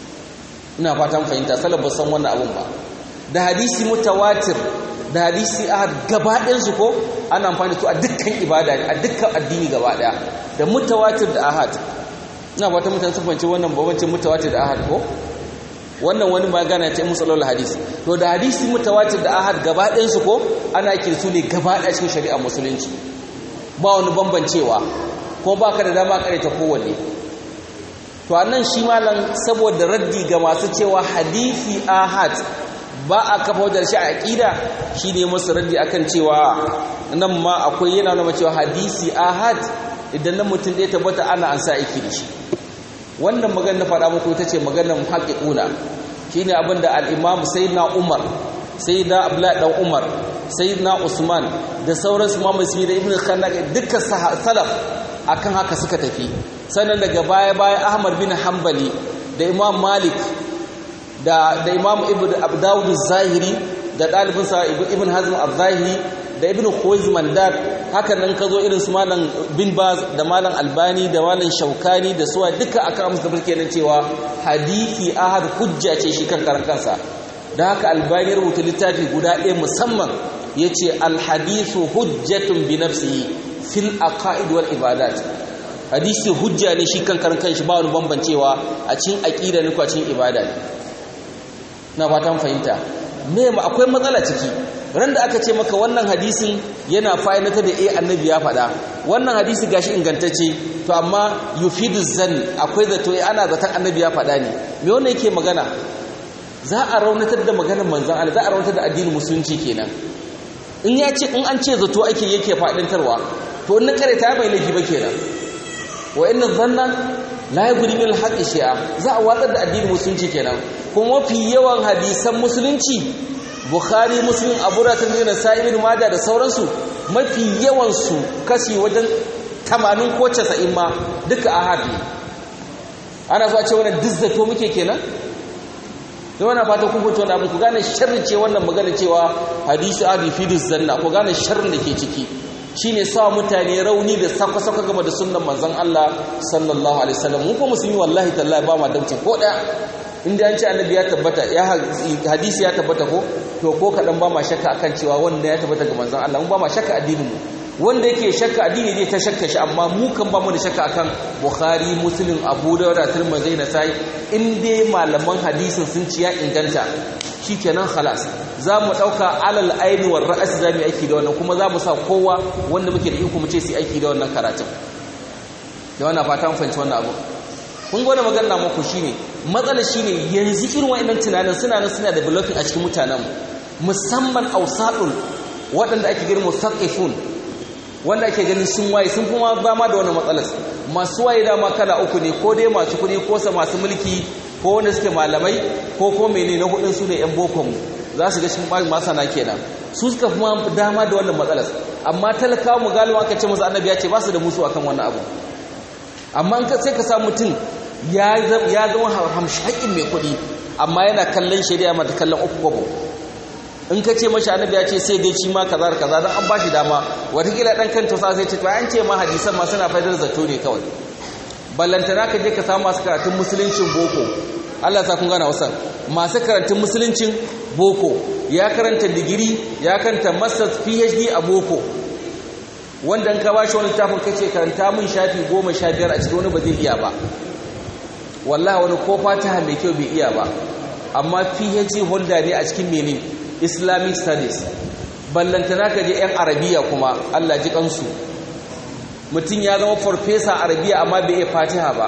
ina fatan fahimta salaf san wannan abun ba da hadisi mutawatir da hadisi ahad gaba ɗayan su ko ana amfani da a dukkan ibada ne a dukkan addini gaba ɗaya da mutawatir da ahad ina fatan mutane sun fahimci wannan babancin mutawatir da ahad ko wannan wani magana ta musalul hadisi to da hadisi mutawatir da ahad gaba ɗayan su ko ana kirsu ne gaba ɗaya cikin shari'a musulunci ba wani bambancewa ko baka da dama kare ta kowanne to annan shi malam saboda raddi ga masu cewa hadisi ahad ba a kafa wajen shi a aqida shine musu raddi akan cewa nan ma akwai yana nuna cewa hadisi ahad idan nan mutum ɗaya tabbata ana an sa aiki da shi wannan magana na faɗa muku ita ce maganar muhaqqiquna shine abinda al-Imam Sayyidina Umar Sayyidina Abdullah dan Umar Sayyidina Usman da sauran su Imam Muslim da Ibn Khanaq dukkan salaf akan haka suka tafi sannan daga baya Ahmad bin Hanbali da Imam Malik da Imam Ibn Dawud az-Zahiri da dalibinsa Ibn Hazm az-Zahiri da Ibn Khuwaizman da haka nan ka zo irin su malam bin Baz da malam Albani da malam Shaukani da suwa duka aka amsa da kenan cewa hadisi ahad hujja ce shi kan karan kansa da haka Albani ya rubuta littafi guda ɗaya musamman yace al-hadithu hujjatun bi nafsihi fil aqaid wal ibadat hadisi hujja ne shi kan karan kanshi ba wani bambancewa a cikin aqida ne ko a cikin ibada ne na fatan fahimta me akwai matsala ciki ran da aka ce maka wannan hadisin yana fa'idata da annabi ya faɗa wannan hadisi gashi ingantacce to amma yufidu zan akwai zato ana zaton annabi ya faɗa ne me wannan yake magana za a raunatar da maganar manzon Allah za a raunatar da addinin musulunci kenan in ya ce in an ce zato ake yake faɗintarwa to in kare ta bai laifi ba kenan wa inna dhanna la yughni min al-haqqi shay'a za a watsar da addinin musulunci kenan kuma mafi yawan hadisan musulunci Bukhari Muslim Abu Dawud da Sa'id ibn Majah da sauransu mafi yawan su kashi wajen 80 ko 90 ma duka ahad ne ana so a ce wannan dizzato muke kenan to wannan fata kun fito da ku gane sharri ce wannan magana cewa hadisi abi fi zanna ko gane sharrin da ke ciki shine sa mutane rauni da saka game da sunnan manzon Allah sallallahu alaihi wasallam mu ko musulmi wallahi tallahi ba ma daucin ko daya inda an ce annabi ya tabbata ya hadisi ya tabbata ko to ko kadan ba ma shakka akan cewa wanda ya tabbata ga manzon Allah mun ba ma shakka addinin mu wanda yake shakka addini zai ta shakka shi amma mu kan ba mu da shakka akan Bukhari Muslim Abu Dawud da Tirmidhi da Nasa'i in dai malaman hadisin sun ci ya inganta shikenan khalas za mu dauka alal aini war ra's za mu aiki da wannan kuma za mu sa kowa wanda muke da iko mu ce sai aiki da wannan karatun da wannan fata mun fahimci wannan abu kun gode magana muku shine matsalar shine yanzu irin wa'annan tunanin suna da blocking a cikin mutanen musamman ausadul waɗanda ake girma saqifun wanda ake ganin sun waye sun kuma ba ma da wannan matsalar masu waye dama kala uku ne ko dai masu kuɗi ko masu mulki ko wanda suke malamai ko menene na hudun su ne yan bokon za su ga cikin ɓarin masana kenan su suka kuma dama da wannan matsalar amma talakawa mu galiba aka ce musu annabi ya ce ba su da musu akan wannan abu amma sai ka samu mutum ya zama hamshakin mai kuɗi amma yana kallon shari'a mata kallon uku kwabo in ka ce mashi annabi ya ce sai dai ci ma kaza da kaza don an ba shi dama watakila ɗan kan tosa sai ce to an ce ma hadisan ma suna faidar zato ne kawai ballantana ka je ka samu masu karatun musuluncin boko Allah sa kun gana wasan masu karatun musuluncin boko ya karanta digiri ya karanta masters phd a boko wanda in ka ba shi wani littafin ka ce karanta mun shafi 15 a cikin wani ba zai iya ba wallahi wani ko fataha mai kyau bai iya ba amma phd holder ne a cikin menin islamic studies ballantana ka je yan arabiya kuma Allah ji kansu mutum ya zama farfesa arabiya amma bai iya fatiha ba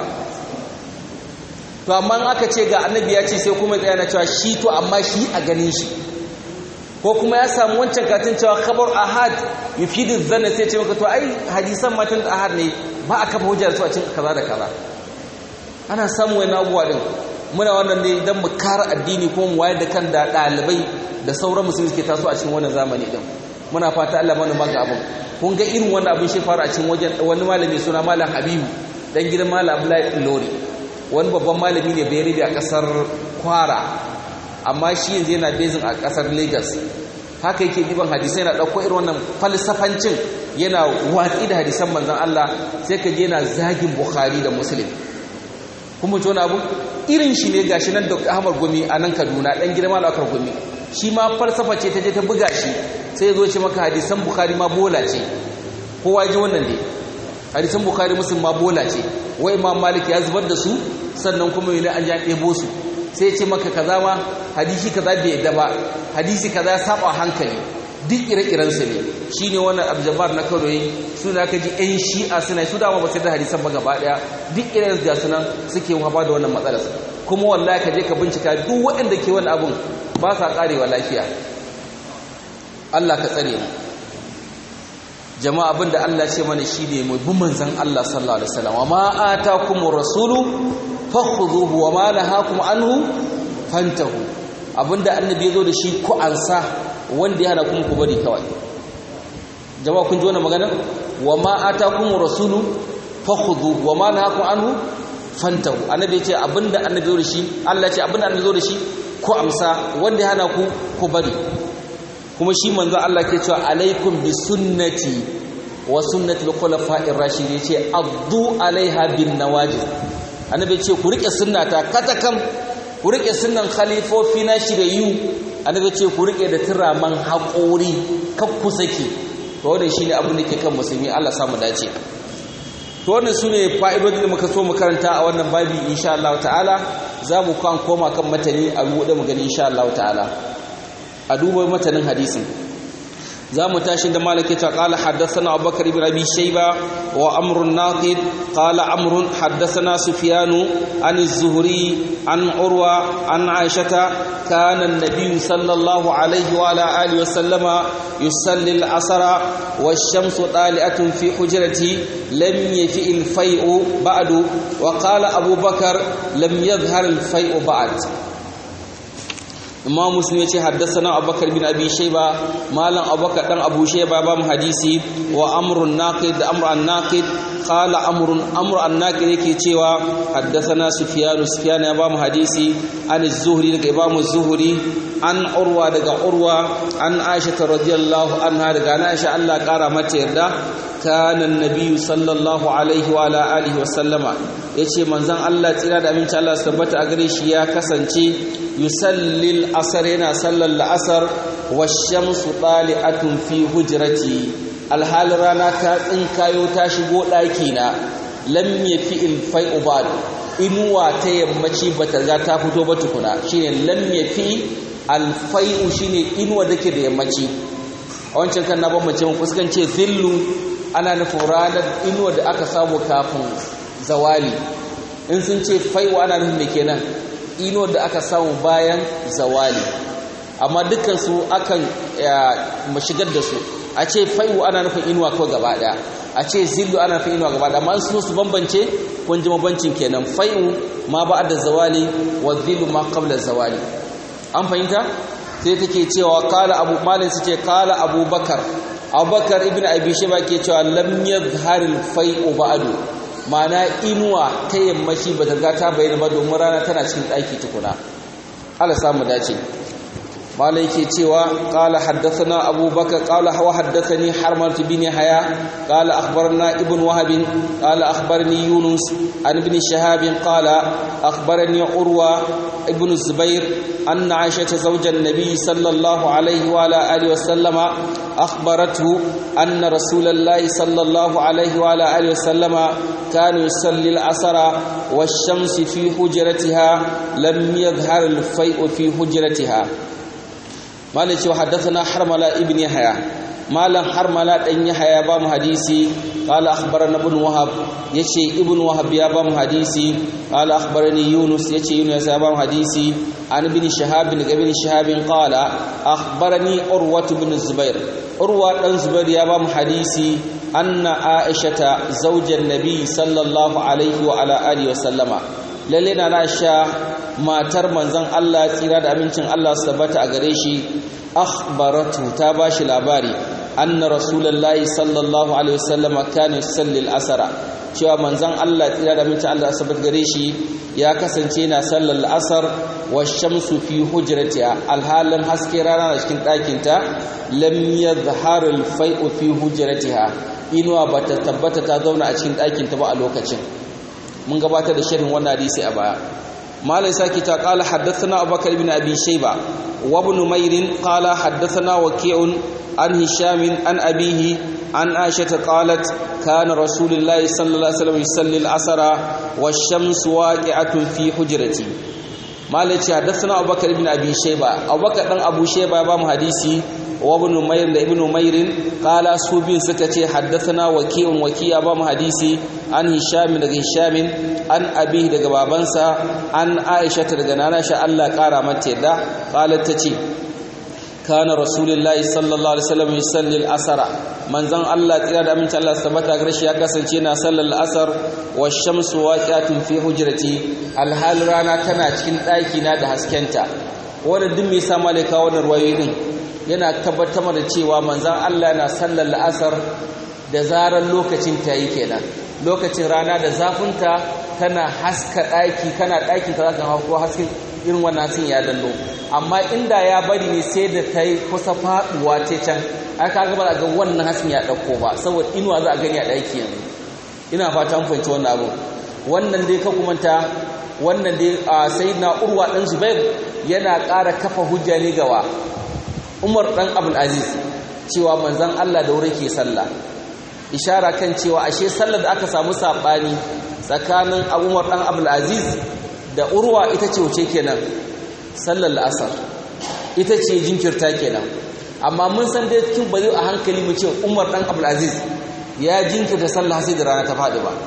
to amma aka ce ga annabi ya ce sai kuma tsaya na cewa shi to amma shi a ganin shi ko kuma ya samu wancan katin cewa khabar ahad yufidu dhanna sai ce maka to ai hadisan matan ahad ne ba a kafa hujjar su a cikin kaza da kaza ana samu wani abubuwa din muna wannan ne idan mu kara addini ko mu wayar da kan da dalibai da sauran musulmi suke taso a cikin wannan zamani din muna fata Allah mana maga abun kun ga irin wannan abin shi faru a cikin wajen wani malami suna malam Habibu dan gidan malam Abdullahi Lori wani babban malami ne bai rabi a kasar Kwara amma shi yanzu yana bezin a kasar Lagos haka yake diban hadisai yana dauko irin wannan falsafancin yana watsi da hadisan manzon Allah sai ka je yana zagin Bukhari da Muslim kuma to abu irin shi ne gashi nan Dr. Ahmad Gumi a nan Kaduna dan gidan Malam Akar Gumi shi ma falsafa ce ta je ta buga shi sai zo ce maka hadisan Bukhari ma bola ce kowa ji wannan dai hadisan Bukhari Muslim ma bola ce wai Imam Malik ya zubar da su sannan kuma yana an ja ɗebo su sai ce maka kaza ma hadisi kaza bai yadda ba hadisi kaza ya saba hankali duk ire-iren su ne shine wannan Abdul na Karoyi su da aka ji ɗan Shi'a suna su dama ba sai da hadisan ba gaba daya duk irin ga sunan suke waba da wannan matsalar kuma wallahi ka je ka bincika duk waɗanda ke wannan abun ba sa karewa lafiya Allah ka tsare mu jama'a abinda Allah ce mana shine mu bi manzon Allah sallallahu alaihi wasallam wa ma atakumur rasulu fakhudhuhu wa ma nahakum anhu fantahu abinda annabi ya zo da shi ku ansa wanda ya hana kuma ku bari kawai jama'a kun ji wannan magana wa ma atakumur rasulu fakhudhuhu wa ma nahakum anhu fantahu annabi ya ce abinda annabi ya zo da shi Allah ya ce abinda annabi ya zo da shi ku amsa wanda ya hana ku bari kuma shi manzo Allah ke cewa alaikum bi sunnati wa sunnati al-khulafa'ir rashidin yace addu alaiha bin nawajid annabi yace ku rike sunnata katakam ku rike sunnan khalifofi na shiriyu annabi yace ku rike da tiraman haƙori kar ku saki to wannan shine abin da ke kan musulmi Allah samu dace to wannan sune fa'idodin da muka so mu karanta a wannan babi insha Allah ta'ala zamu kan koma kan matani a bude mu gani insha Allah ta'ala a duba matanin hadisin za mu tashi da malaki ta qala haddathana abubakar ibn abi shayba wa amr an-naqid qala amr haddathana sufyan an az-zuhri an urwa an aishata kana an-nabiy sallallahu alayhi wa ala alihi wa sallama yusalli al-asra wash-shamsu tali'atun fi hujrati lam yafi al-fay'u ba'du wa qala abubakar lam yadhhar al-fay'u ba'd imam muslim yace haddathana abubakar bin abi shayba malam abubakar dan abu shayba ba mu hadisi wa amrun naqid an-naqid qala amru an-naqid yake cewa haddathana sufyan ya ba mu hadisi an az-zuhri daga imam az-zuhri an urwa daga urwa an aisha radhiyallahu anha daga aisha Allah kara mata yarda kana an-nabiy sallallahu alaihi wa ala alihi wa sallama yace manzon Allah tsira da aminci Allah tabbata a gare shi ya kasance yusallil asr yana sallar la'asar wash-shamsu tali'atun fi hujrati alhal rana ta tsinkayo ta shigo daki na lam yafi'il fai'u ba'd inuwa ta yammaci bata ga ta fito ba tukuna shine lam yafi al-fai'u shine inuwa dake da yammaci a wancan kan na bambance mun fuskance zillu ana nufin ranar inuwa da aka samu kafin zawali in sun ce fai'u ana nufin me kenan inuwa da aka samu bayan zawali amma dukkan su akan mashigar da su a ce fai'u ana nufin inuwa ko gaba daya a ce zillu ana nufin inuwa gaba daya amma su bambance kun ji mabancin kenan fai'u ma ba'da zawali wa zillu ma qabla zawali an fahimta sai take cewa qala abu malik sai ce qala abubakar ibn abi shayba ke cewa lam yadhharil fai'u ba'du ma'ana inuwa ta yammaci ba ta ga ta bayyana ba domin rana tana cikin daki tukuna Allah samu dace malai yake cewa qala haddathana abubakar qala wa haddathani harmah bin haya qala akhbarna ibn wahab qala akhbarni yunus an ibn shahab qala akhbarani urwa ibn zubair anna aisha zawja an-nabi sallallahu alayhi wa ala alihi wa sallama akhbarathu anna rasulallahi sallallahu alayhi wa ala alihi wa sallama kana yusalli al-asra wash-shamsu fi hujratiha lam yadhhar al-fay'u fi hujratiha malai cewa haddathana harmala ibn yahya malam harmala dan yahya ba mu hadisi qala akhbarana ibn wahab yace ibn wahab ya ba mu hadisi qala akhbarani yunus yace yunus ya ba mu hadisi an ibn shahab ibn shahab qala akhbarani urwa ibn zubair urwa dan zubair ya ba mu hadisi anna aishata zawjan nabi sallallahu alaihi wa ala alihi wa sallama lalle na Aisha matar manzon Allah tsira da amincin Allah su tabbata a gare shi akhbaratu ta bashi labari anna rasulullahi sallallahu alaihi wasallam kana yusalli al-asr cewa manzon Allah tsira da amincin Allah su tabbata gare shi ya kasance yana sallar al-asr wash-shamsu fi hujratiha alhalan haske rana a cikin ɗakin ta lam yadhhar al-fai'u fi hujratiha inuwa bata tabbata ta zauna a cikin ɗakin ta ba a lokacin mun gabatar da sharhin wannan hadisi a baya malai saki ta qala haddathana abubakar ibn abi shayba wa ibn mayr qala haddathana waqi'un an hisham an abihi an aisha qalat kana rasulullahi sallallahu alaihi wasallam yusalli al-asra wash-shamsu waqi'atun fi hujrati malai ce haddathana abubakar ibn abi shayba abubakar dan abu shayba ba mu hadisi wa ibn mayr da ibn mayr qala su bin suka ce haddathana waqi'un waqi'a ba mu hadisi an hisham daga hisham an abi daga babansa an aisha daga nana sha Allah kara mata yadda qalat tace kana rasulullahi sallallahu alaihi wasallam yusalli al-asr manzon Allah tsira da aminci Allah tabbata gare shi ya kasance yana sallar al-asr wash-shamsu waqi'atun fi hujrati al-hal rana tana cikin daki na da haskenta wanda duk me yasa malaika wannan ruwayoyi din yana tabbatar da cewa manzon Allah yana sallar al-asr da zarar lokacin ta yi kenan lokacin rana da zafinta tana haska daki kana dakin ka zaka hawo haske irin wannan hasin ya dallo amma inda ya bari ne sai da ta yi kusa faduwa ce can aka ga ba ga wannan hasken ya dauko ba saboda inuwa za a gani a daki yanzu ina fatan fahimci wannan abu wannan dai ka kumanta wannan dai sayyidina urwa dan zubair yana ƙara kafa hujja ne gawa umar dan abul aziz cewa manzon Allah da wuri ke sallah ishara kan cewa ashe sallar da aka samu sabani tsakanin umar dan abul aziz da urwa ita ce wuce kenan sallar la'asar ita ce jinkirta kenan amma mun san dai cikin bazu a hankali mu ce Umar dan Abdul Aziz ya jinkirta sallah sai da rana ta fadi ba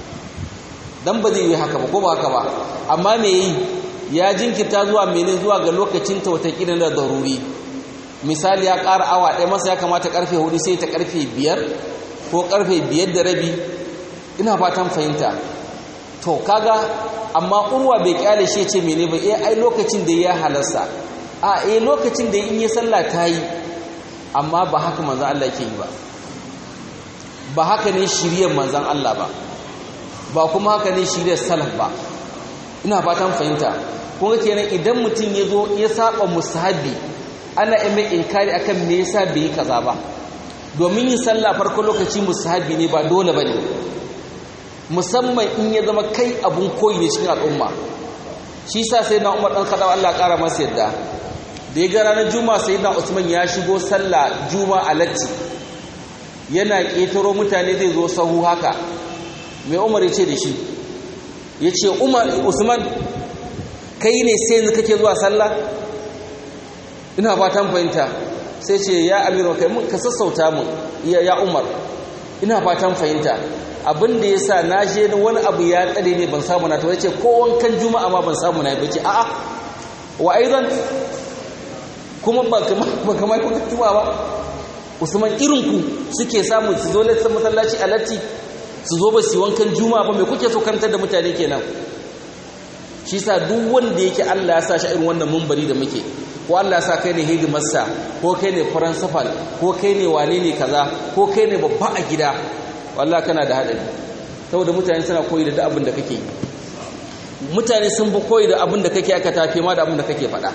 dan ba zai yi haka ba ko ba haka ba amma me yi ya jinkirta zuwa mene zuwa ga lokacin ta wata kiran da daruri misali ya ƙara awa ɗaya masa ya kamata karfe 4 sai ta karfe 5 ko karfe 5 da rabi ina fatan fahimta to kaga amma urwa bai kyale shi ce mene ba ai lokacin da ya halarsa lokacin da in yi sallah ta yi, amma ba haka manzan Allah ke yi ba haka ne shiriyar manzan Allah ba kuma haka ne shiriyar salaf ba. Ina fatan fahimta. Kuma kenan idan mutum ya zo ya saba musahabi, ana yi mai inkari akan me yasa bai yi kaza ba, domin yin sallah farko lokaci musahabi ne ba dole bane, musamman in ya zama kai abun koyi ne cikin al'umma. Shi sa sai na Umar dan Khattab Allah ƙara masa yadda, da ya ga ranar Juma'a sai na Usman ya shigo sallah Juma'a latti, yana ƙetaro mutane zai zo sahu haka, mai Umar ya ce da shi, ya ce Usman kai ne sai yanzu kake zuwa sallah? Ina fatan fahimta. Sai ce ya amiru kai mun ka sassauta mun ya Umar, ina fatan fahimta. Abin da yasa na je wani abu ya tsare ne ban samu na to yace ko wankan juma'a ma ban samu na bace a'a wa aidan kuma ba kamar kuka juma'a ba. Usman irin ku suke samu su zo latsa masallaci a latti, su zo ba su wankan juma'a ba, me kuke so karantar da mutane kenan? Shi sa duk wanda yake Allah ya sa shi irin wannan munbari da muke, ko Allah ya sa kai ne hidimarsa, ko kai ne faransafal, ko kai ne wane ne kaza, ko kai ne babba a gida, wallahi kana da hadari. Saboda mutane suna koyi da abin da kake yi, mutane sun bi koyi da abin da kake aka tafi ma da abin da kake faɗa.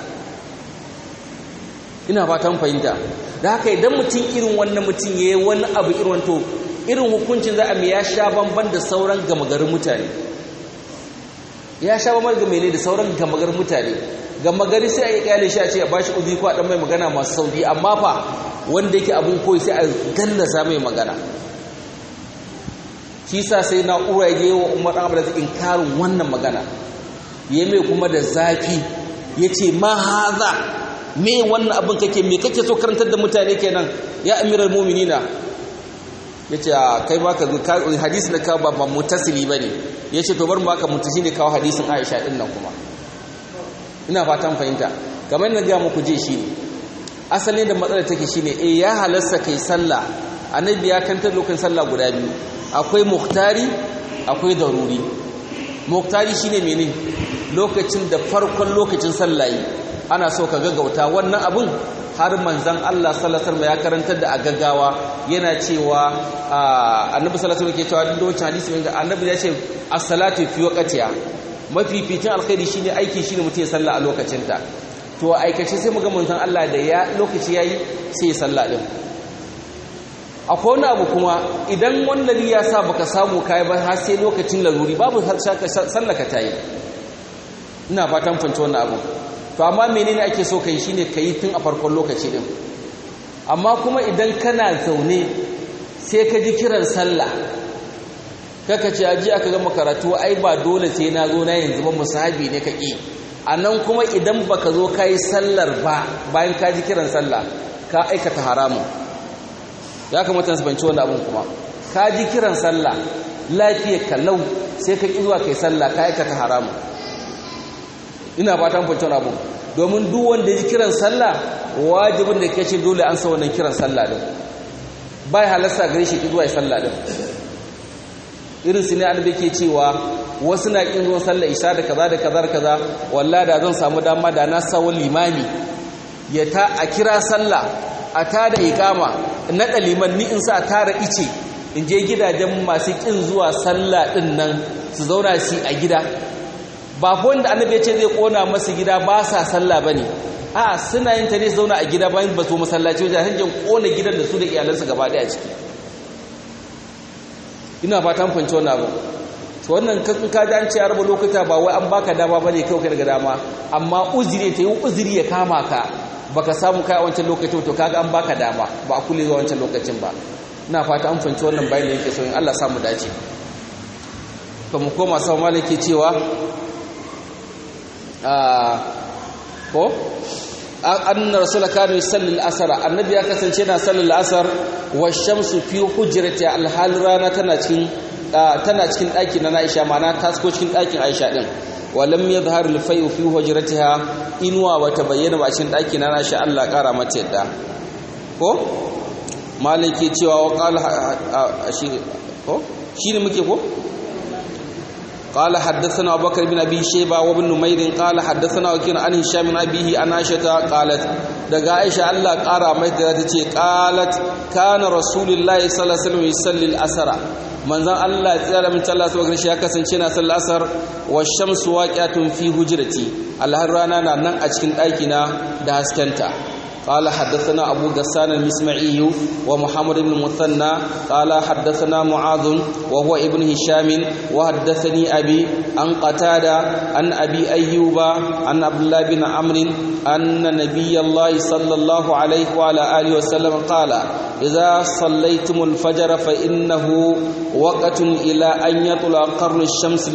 Ina fatan fahimta. Da haka idan mutum irin wannan mutum yayi wani abu irin to irin hukuncin za a mai ya sha bamban da sauran gamagarin mutane, ya sha bamban da sauran gamagarin mutane. Gama gari sai a yi kyale shi a ce a bashi uzi ko a dan mai magana masu sauki, amma fa wanda yake abun koyi sai a gallasa mai magana. Shi sa sai na ura ya yi wa Umar dan Abdulaziz inkarin wannan magana, ya mai kuma da zafi, ya ce ma haza, me wannan abin kake, me kake so karantar da mutane kenan ya amiral mu'minina? Ya ce kai ba ka hadisi da kawo ba mutasili ba ne. Ya ce to bar mu baka mutashi ne kawo hadisin Aisha din nan kuma. Ina fatan fahimta. Kamar na ga muku je shi ne asalin da matsalar take shine ya halarsa kai sallah. Annabi ya kanta lokacin sallah guda biyu, akwai muhtari akwai daruri. Muhtari shine menene? Lokacin da farkon lokacin sallah yi ana so ka gaggauta wannan abun, har manzon Allah sallallahu alaihi wasallam ya karantar da a gaggawa, yana cewa annabi sallallahu alaihi wasallam ke cewa duk lokacin hadisi annabi ya ce as-salatu fi waqtiha, mafificin alkhairi shine aiki shine mutum ya salla a lokacinta. To aikace sai muga manzon Allah da ya lokaci yayi sai ya salla din. Akwai wani abu kuma, idan wannan ya sa baka samu kai ba har sai lokacin laruri, babu sallaka tayi. Ina fatan fance wannan abu. To amma menene ake so kai shine kai tun a farkon lokaci din. Amma kuma idan kana zaune sai ka ji kiran sallah, kaka ce aji aka gama karatu ai ba dole sai na zo na yanzu ba, musahabi ne kake. Anan kuma idan baka zo kai sallar ba bayan ka ji kiran sallah, ka aikata haramun. Ya kamata su banci wannan abun kuma. Ka ji kiran sallah lafiyar kallau sai ka ki zuwa kai sallah, ka aikata haramun. Ina fatan banci wannan abun, domin duk wanda ya ji kiran sallah wajibin da kace dole an sa wannan kiran sallah din, bai halarsa gare shi ki zuwa sallah din. Irin su ne annabi ke cewa wasu na kin zuwa sallar isha da kaza da kaza da kaza, wallahi da zan samu dama da na sawo limami ya ta a kira sallah, a tada iqama, na liman ni in sa tara ice in je gidajen masu kin zuwa sallah din nan su zauna shi a gida. Ba fa wanda annabi ya ce zai kona masu gida ba sa sallah bane, a suna yin ta ne su zauna a gida bayan ba su masallaci wajen hanjin kona gidan da su da iyalansu gaba daya ciki. Ina fatan fahimci wannan abu. To wannan kan ka ji an ce a raba lokuta ba wai an baka dama bane kai kai daga dama, amma uzuri ta yi uzuri ya kama ka baka samu kai a wancan lokacin, to kaga an baka dama ba a kulle zuwa wancan lokacin ba. Ina fata an fahimci wannan bayanin da yake so in Allah samu dace. To mu koma sau malaki cewa ko anna rasul kana yusalli al-asr, annabi ya kasance na sallar al-asr wa shamsu fi hujrati al-hal rana tana cikin daki na Aisha, mana ta ko cikin dakin Aisha din. Wa lam yadhhar al-fay'u fi hujratiha, inwa wa tabayyana ba cikin daki na Aisha, Allah kara mata yadda. Ko malaki cewa wa qala shi ko shine muke ko قال حدثنا أبو بكر بن أبي شيبة وابن نمير قال حدثنا وكيع عن هشام بن أبيه عن عائشة قالت daga Aisha Allah ƙara mai da ta ce qalat kana rasulullahi sallallahu alaihi wasallam yusalli al-asr manzon Allah tsara min Allah subhanahu ya kasance na sallar asar wa shamsu waqi'atun fi hujrati alhar rana na nan a cikin ɗaki na da haskenta قال حدثنا أبو غسان المسمعي ومحمد بن المثنى قال حدثنا معاذ وهو ابن هشام وحدثني أبي عن قتادة عن أبي أيوب عن عبد الله بن عمرو أن نبي الله صلى الله عليه وعلى آله وسلم قال إذا صليتم الفجر فإنه وقت إلى أن يطلع قرن الشمس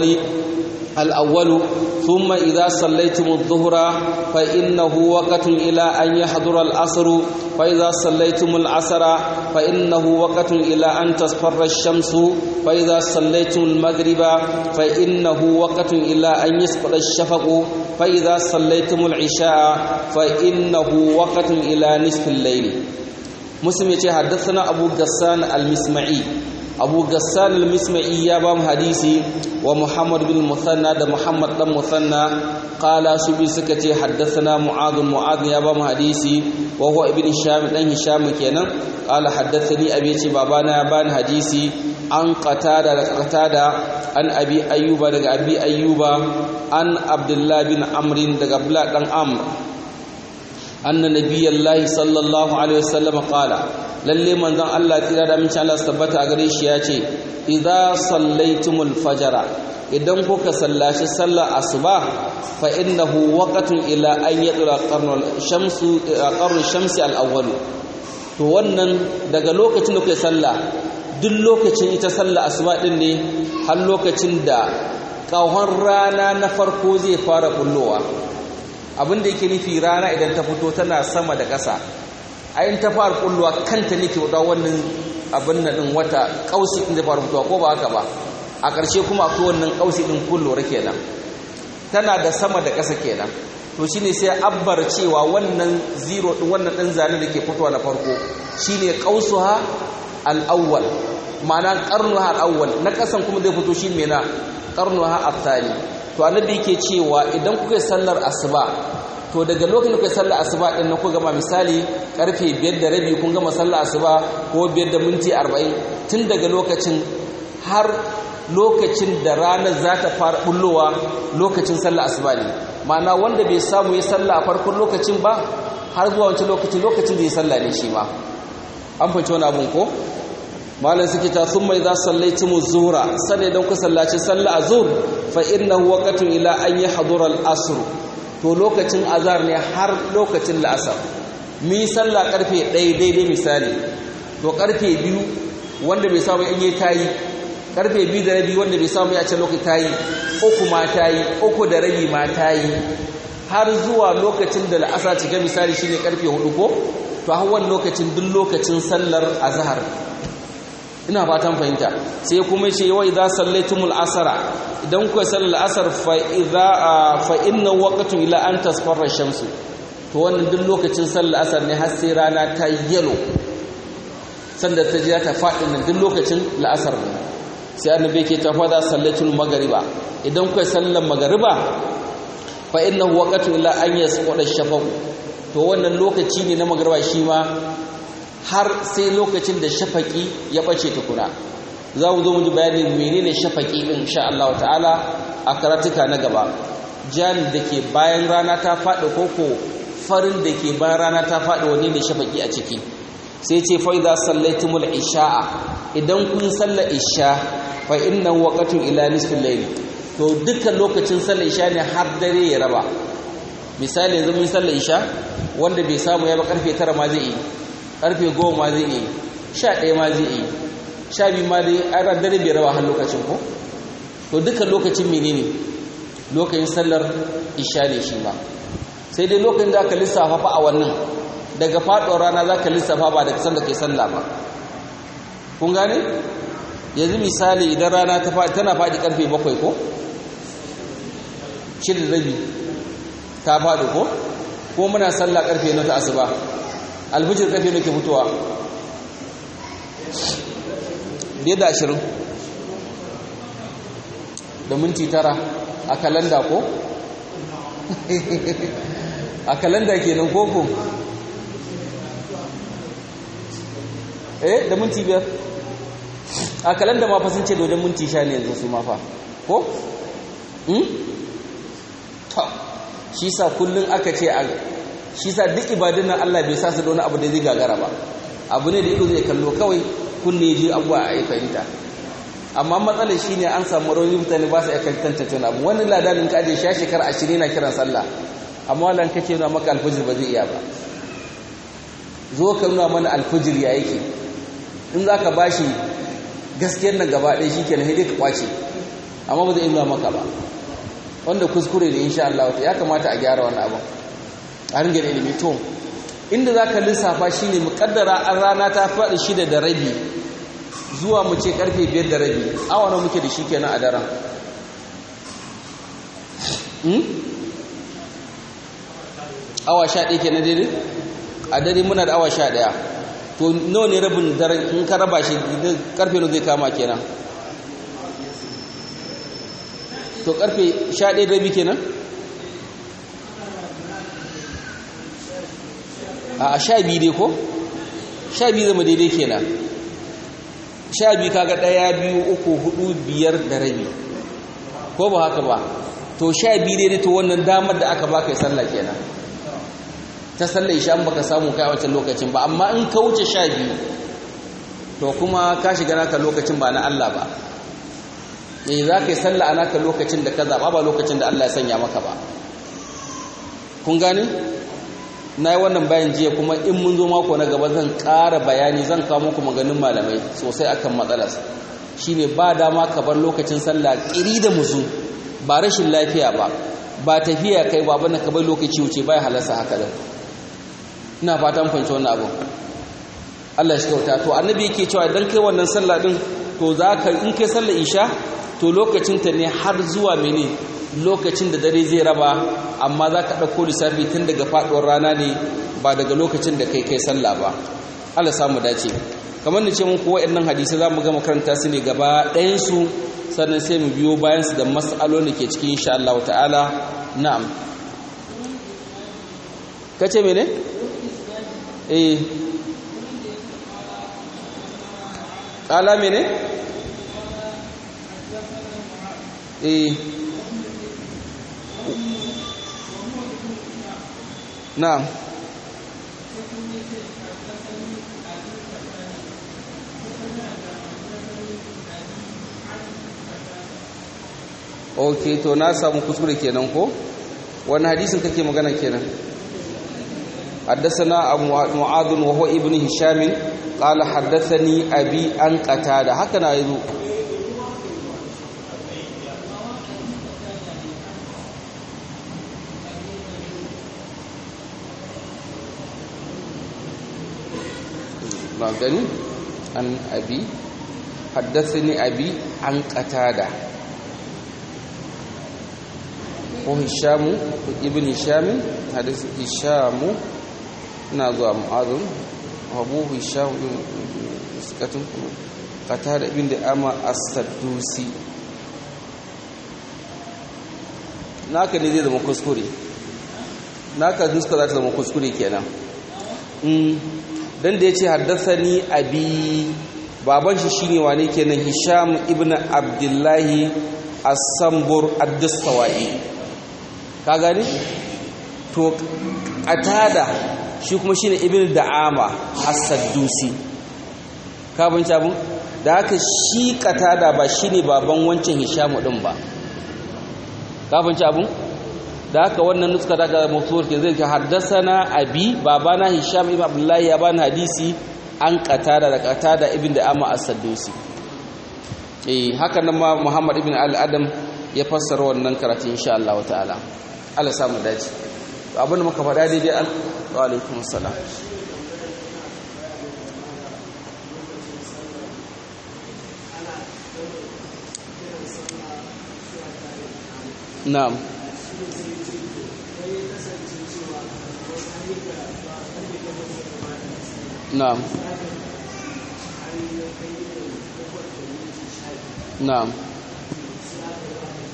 الأول ثم إذا صليتم الظهر فإنه وقت إلى أن يحضر العصر فإذا صليتم العصر فإنه وقت إلى أن تصفر الشمس فإذا صليتم المغرب فإنه وقت إلى أن يسقط الشفق فإذا صليتم العشاء فإنه وقت إلى نصف الليل مسلم حدثنا أبو غسان المسمعي أبو غسان المسمعي يا بام حديثي ومحمد بن المثنى ده محمد بن مثنى قال سبي سكتي حدثنا معاذ يا بام حديثي وهو ابن هشام دان هشام كينان قال حدثني ابي تي بابانا يا بان حديثي عن قتادة عن ابي ايوب daga abi ayyuba an abdullah bin amr daga abdullah dan amr anna nabiyallahi sallallahu alaihi wasallam qala lalle manzon Allah tsira da amincin Allah tabbata a gare shi yace idza sallaitumul fajra idan kuka sallaci sallar asuba fa innahu waqtun ila an yadra qarnul shamsi al-awwal to wannan daga lokacin da kuka salla duk lokacin ita sallar asuba din ne har lokacin da kahon rana na farko zai fara kullowa abin da yake nufi rana idan ta fito tana sama da ƙasa ayin ta fara kulluwa kanta nake da wannan abin nan din wata kausi din da fara fitowa ko ba haka ba a ƙarshe kuma akwai wannan kausi din kullura kenan tana da sama da ƙasa kenan to shine sai abbar cewa wannan zero din wannan din zane da ke fitowa na farko shine qausuha al-awwal ma'ana qarnuha al-awwal na ƙasan kuma zai fito shi mena qarnuha al-thani to annabi yake cewa idan kuka sallar asuba to daga lokacin da kuka sallar asuba din ku gama misali karfe 5:30 kun gama sallar asuba ko 5:40 tun daga lokacin har lokacin da ranar za ta fara bullowa lokacin sallar asuba ne ma'ana wanda bai samu ya salla a farkon lokacin ba har zuwa wancan lokacin da ya salla ne shi ma an fahimci wani abun ko malam suke ta sun mai za sallaitu zuhra sai idan ku sallaci sallar azhur fa innahu waqtun ila an yahdura al-asr to lokacin azhar ne har lokacin la'asar mi sallah karfe 1 daidai misali to karfe 2 wanda bai samu in yi tayi karfe 2:30 wanda bai samu ya ce lokaci tayi 3 ma tayi 3:30 ma tayi har zuwa lokacin da la'asar cika misali shine karfe 4 ko to har wannan lokacin duk lokacin sallar azhar ina fatan fahimta sai kuma ce wa idza sallaitumul asra idan ku sallar asar fa inna waqtu ila an tasfarra shamsu to wannan duk lokacin sallar asar ne har sai rana ta yelo sanda ta ji ta faɗi nan duk lokacin la'asar ne sai annabi ke ta fada sallatul magriba idan ku sallar magriba fa innahu waqtu ila an yasquda shafaq to wannan lokaci ne na magriba shi ma har sai lokacin da shafaki ya bace tukuna za mu zo mu ji bayanin menene shafaki din insha Allah ta'ala a karatuka na gaba jan da ke bayan rana ta faɗi koko farin da ke bayan rana ta faɗi wani ne shafaki a ciki sai ce fa idza sallaitumul isha'a idan kun salla isha fa inna waqtun ila nisfil layl to dukkan lokacin sallar isha ne har dare ya raba misali yanzu mun sallar isha wanda bai samu ya ba karfe 9 ma zai yi karfe 10 ma zai yi 11 ma zai yi 12 ma dai a ran dare bai raba har lokacin ko to dukkan lokacin menene lokacin sallar isha ne shi ma sai dai lokacin da aka lissafa fa a wannan daga faɗuwar rana za ka lissafa ba da kasan da kai sallah ba kun gane yanzu misali idan rana tana faɗi ƙarfe 7 ko 6:30 ta faɗi ko muna sallah ƙarfe na ta asuba alfijir ƙarfe ne ke fitowa 5:20 da minti 9 a kalanda ko a kalanda kenan koko da minti 5 a kalanda ma fa sun ce da wajen minti 10 ne yanzu su ma fa ko to shi sa kullun aka ce shi sa duk ibadun nan Allah bai sa su da wani abu da zai gagara ba abu ne da ido zai kallo kawai kunne ji abuwa a fahimta amma matsalar shine an samu rauni mutane ba su iya tantance wani abu wani ladanin ka aje sha shekara 20 na kiran sallah amma wannan kace nuna maka alfajir ba zai iya ba zo ka nuna mana alfajir ya yake in zaka bashi gaskiyar nan gaba ɗaya shikenan sai dai ka kwace amma ba zai nuna maka ba wanda kuskure ne insha Allah ya kamata a gyara wannan abu a ringa da ilimi to inda zaka lissafa shine muqaddara an rana ta faɗi 6:30 zuwa mu ce karfe 5:30 awa nawa muke da shi kenan a daren awa 11 kenan daidai a dare muna da awa 11 to nawa ne rabin daren in ka raba shi karfe nawa zai kama kenan to karfe 11:30 kenan a 12 dai ko 12 zama daidai kenan 12 kaga 1 2 3 4 5 da rabi ko ba haka ba to 12 daidai to wannan damar da aka baka sallah kenan ta sallar isha an baka samu kai a wancan lokacin ba amma in ka wuce 12 to kuma ka shiga naka lokacin ba na Allah ba za ka yi sallah a naka lokacin da ka zaɓa ba lokacin da Allah ya sanya maka ba kun gane na yi wannan bayan jiya kuma in mun zo mako na gaba zan ƙara bayani zan kawo muku maganin malamai sosai akan matsalar shine ba dama ka bar lokacin sallah ƙiri da muzu ba rashin lafiya ba tafiya kai ba bana ka bar lokaci wuce bai halarsa haka da ina fatan fahimci wannan abu Allah shi kyauta to annabi yake cewa idan kai wannan sallah din to zaka in kai sallar isha to lokacin ta ne har zuwa mene lokacin da dare zai raba amma za ka ɗauko lissafi tun daga faɗuwar rana ne ba daga lokacin da kai sallah ba Allah samu dace kamar da ce muku waɗannan hadisi za mu gama karanta su ne gaba ɗayansu sannan sai mu biyo bayansu da mas'alolin da ke cikin insha Allah ta'ala na'am kace mene ƙala mene na'am okay to na samu kuskure kenan ko wani hadisin kake magana kenan حدثنا أبو معاذ وهو ابن هشام قال حدثني أبي عن قتادة هكذا يذو magani an abi haddathani abi an qatada ko hishamu ibn hisham hadith hishamu na zuwa mu'adhun abu hisham iskatun qatada ibn ama as-saddusi naka ne zai zama kuskure naka nuska za ta zama kuskure kenan dan da yace haddathani abi baban shi shine wane kenan hisham ibn abdullahi as-sambur ad-dastawai ka gani to qatada shi kuma shine ibn da'ama as-saddusi ka bince abun da haka shi qatada ba shine baban wancan hisham din ba ka bince abun da haka wannan nuska daga mawsul ke zai haddasana abi babana hisham ibn abdullahi ya bani hadisi an qatada da qatada ibn da'ama as-saddusi haka nan ma muhammad ibn al-adam ya fassara wannan karatu insha Allah ta'ala Allah samu dace abin da muka faɗa daidai wa alaikum assalam na'am na'am na'am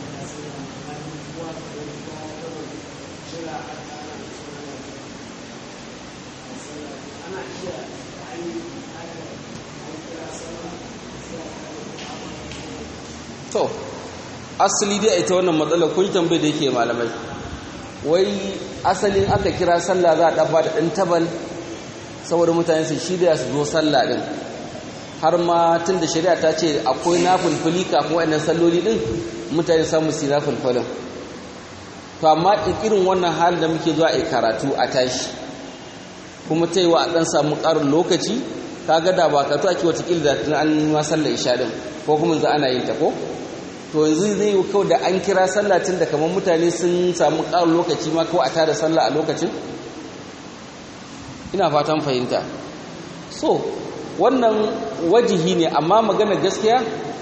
to asali dai ita wannan matsalar kun tambaye da yake malamai wai asalin aka kira sallah za a dafa da ɗan tabal saboda mutane su shirya su zo sallah din har ma tun da shari'a ta ce akwai nafulfuli kafin waɗannan salloli din mutane samu su nafulfulin to amma irin wannan halin da muke zuwa a karatu a tashi kuma ta yi wa a ɗan samu ƙarin lokaci ka ga da ba ka to ake watakila da tun an ma sallar isha din ko kuma za ana yin ta ko to yanzu zai yi kawai da an kira sallah tun da kamar mutane sun samu ƙarin lokaci ma kawai a tada sallah a lokacin ina fatan fahimta so wannan wajihi ne amma magana gaskiya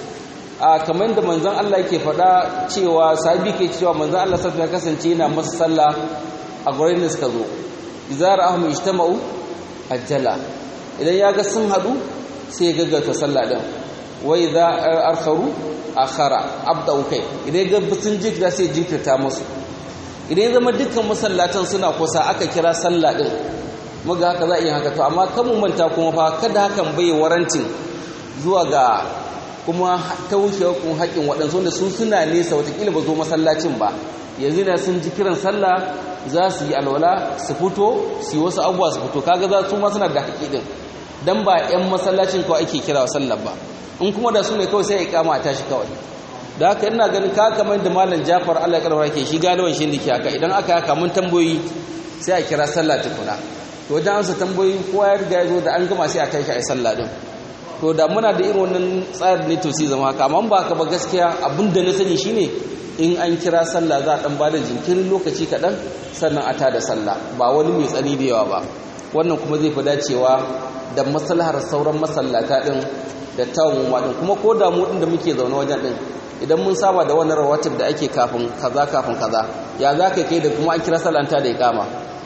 a kamar da manzon Allah yake faɗa cewa sahabi ke cewa manzon Allah sallallahu alaihi wasallam kasance yana masa sallah a gurin da suka zo idza ra'ahum ijtama'u ajala idan ya ga sun hadu sai ya gaggauta sallah din wa idza arkharu akhara abda kai idan ga sun jikira sai jinkirta musu idan ya zama dukkan masallatan suna kusa aka kira sallah din muga haka za a yi haka to amma kan mu manta kuma fa kada hakan bai warantin zuwa ga kuma taushewar kun haƙin waɗansu wanda su suna nesa watakila ba zo masallacin ba yanzu na sun ji kiran sallah za su yi alwala su fito su yi wasu abubuwa su fito kaga za su ma suna da haƙi din dan ba 'yan masallacin kawai ake kira sallah ba in kuma da su ne kawai sai ya kama a tashi kawai da haka ina ganin ka kamar da malam Jafar Allah ya karbar ke shi galiban shi ne ke haka idan aka haka mun tambayoyi sai a kira sallah tukuna to wajen ansa tambayoyi kowa ya riga ya zo da an gama sai a tashi a yi sallah din to da muna da irin wannan tsarin ne to sai zama haka amma ba ka ba gaskiya abinda na sani shine in an kira sallah za a dan bada jinkirin lokaci kaɗan sannan a tada sallah ba wani mai tsani da yawa ba wannan kuma zai fi dacewa da maslahar sauran masallata din da tawun wadin kuma ko da mu din da muke zaune wajen din idan mun saba da wannan rawatib da ake kafin kaza ya za ka kai da kuma an kira sallah ta da iqama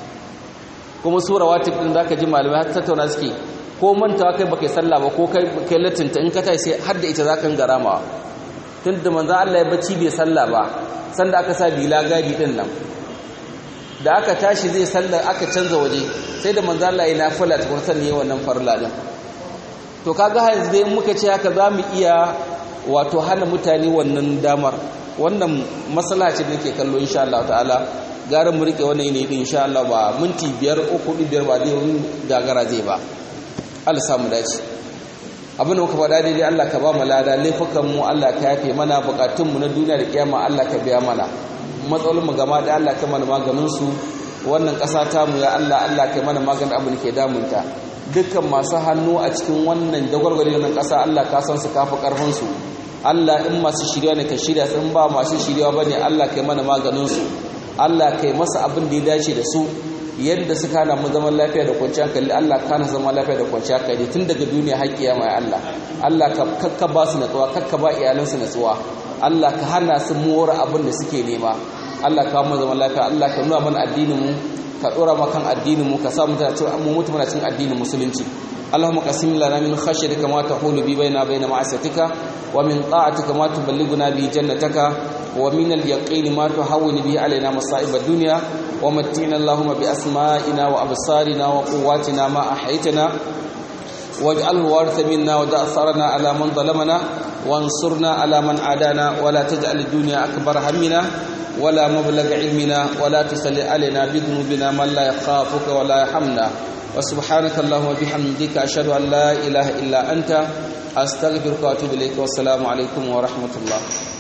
kuma su rawatib din zaka ji malamai har tattauna suke ko mantawa kai baka sallah ba ko kai latinta in ka tayi sai har da ita zaka garama tunda manzo Allah ya bacci bai sallah ba sanda aka sa bila gadi din nan da aka tashi zai sallar aka canza waje sai da manzo Allah ya nafila ta kursan ne wannan farla din to kaga yanzu dai muka ce haka zamu iya wato hana mutane wannan damar wannan maslaha ce da nake kallo insha Allah ta'ala gara mu rike wannan ne din insha Allah ba minti 5 ko 5 ba zai gagara zai ba Allah samu dace abin da muka faɗa daidai Allah ka ba mu lada laifukan mu Allah ka yafe mana bukatun mu na duniya da kiyama Allah ka biya mana matsalolin mu gama da Allah ka mana maganin su wannan ƙasa ta mu ya Allah ka mana maganin abin da ke damunta dukkan masu hannu a cikin wannan dagwargwari wannan ƙasa Allah ka san su kafi karfin su Allah in masu shirya ne ka shirya sun ba masu shirya bane Allah ka mana maganin su Allah kai masa abin da ya dace da su yadda suka hana mu zaman lafiya da kwanciyar hankali Allah ka hana zaman lafiya da kwanciyar hankali tun daga duniya har kiyama ya Allah ka kakka ba su natsuwa kakka ba iyalansu natsuwa Allah ka hana su mora abin da suke nema Allah ka mu zaman lafiya Allah ka nuna mana addinin mu ka dora mu kan addinin mu ka sa mu mutu mana cikin addinin musulunci اللهم قسم لنا من خشيتك ما تحول بي بيننا وبين معصيتك ومن طاعتك ما تبلغنا به جنتك ومن اليقين ما تهون به علينا مصائب الدنيا ومتعنا اللهم بأسمائنا وأبصارنا وقواتنا ما أحيتنا واجعله وارث منا ودع ثارنا على من ظلمنا وانصرنا على من عادانا ولا تجعل الدنيا أكبر همنا ولا مبلغ علمنا ولا تسلط علينا بذنوبنا من لا يخافك ولا يرحمنا وسبحانك اللهم وبحمدك أشهد أن لا إله إلا أنت أستغفرك وأتوب إليك والسلام عليكم ورحمة الله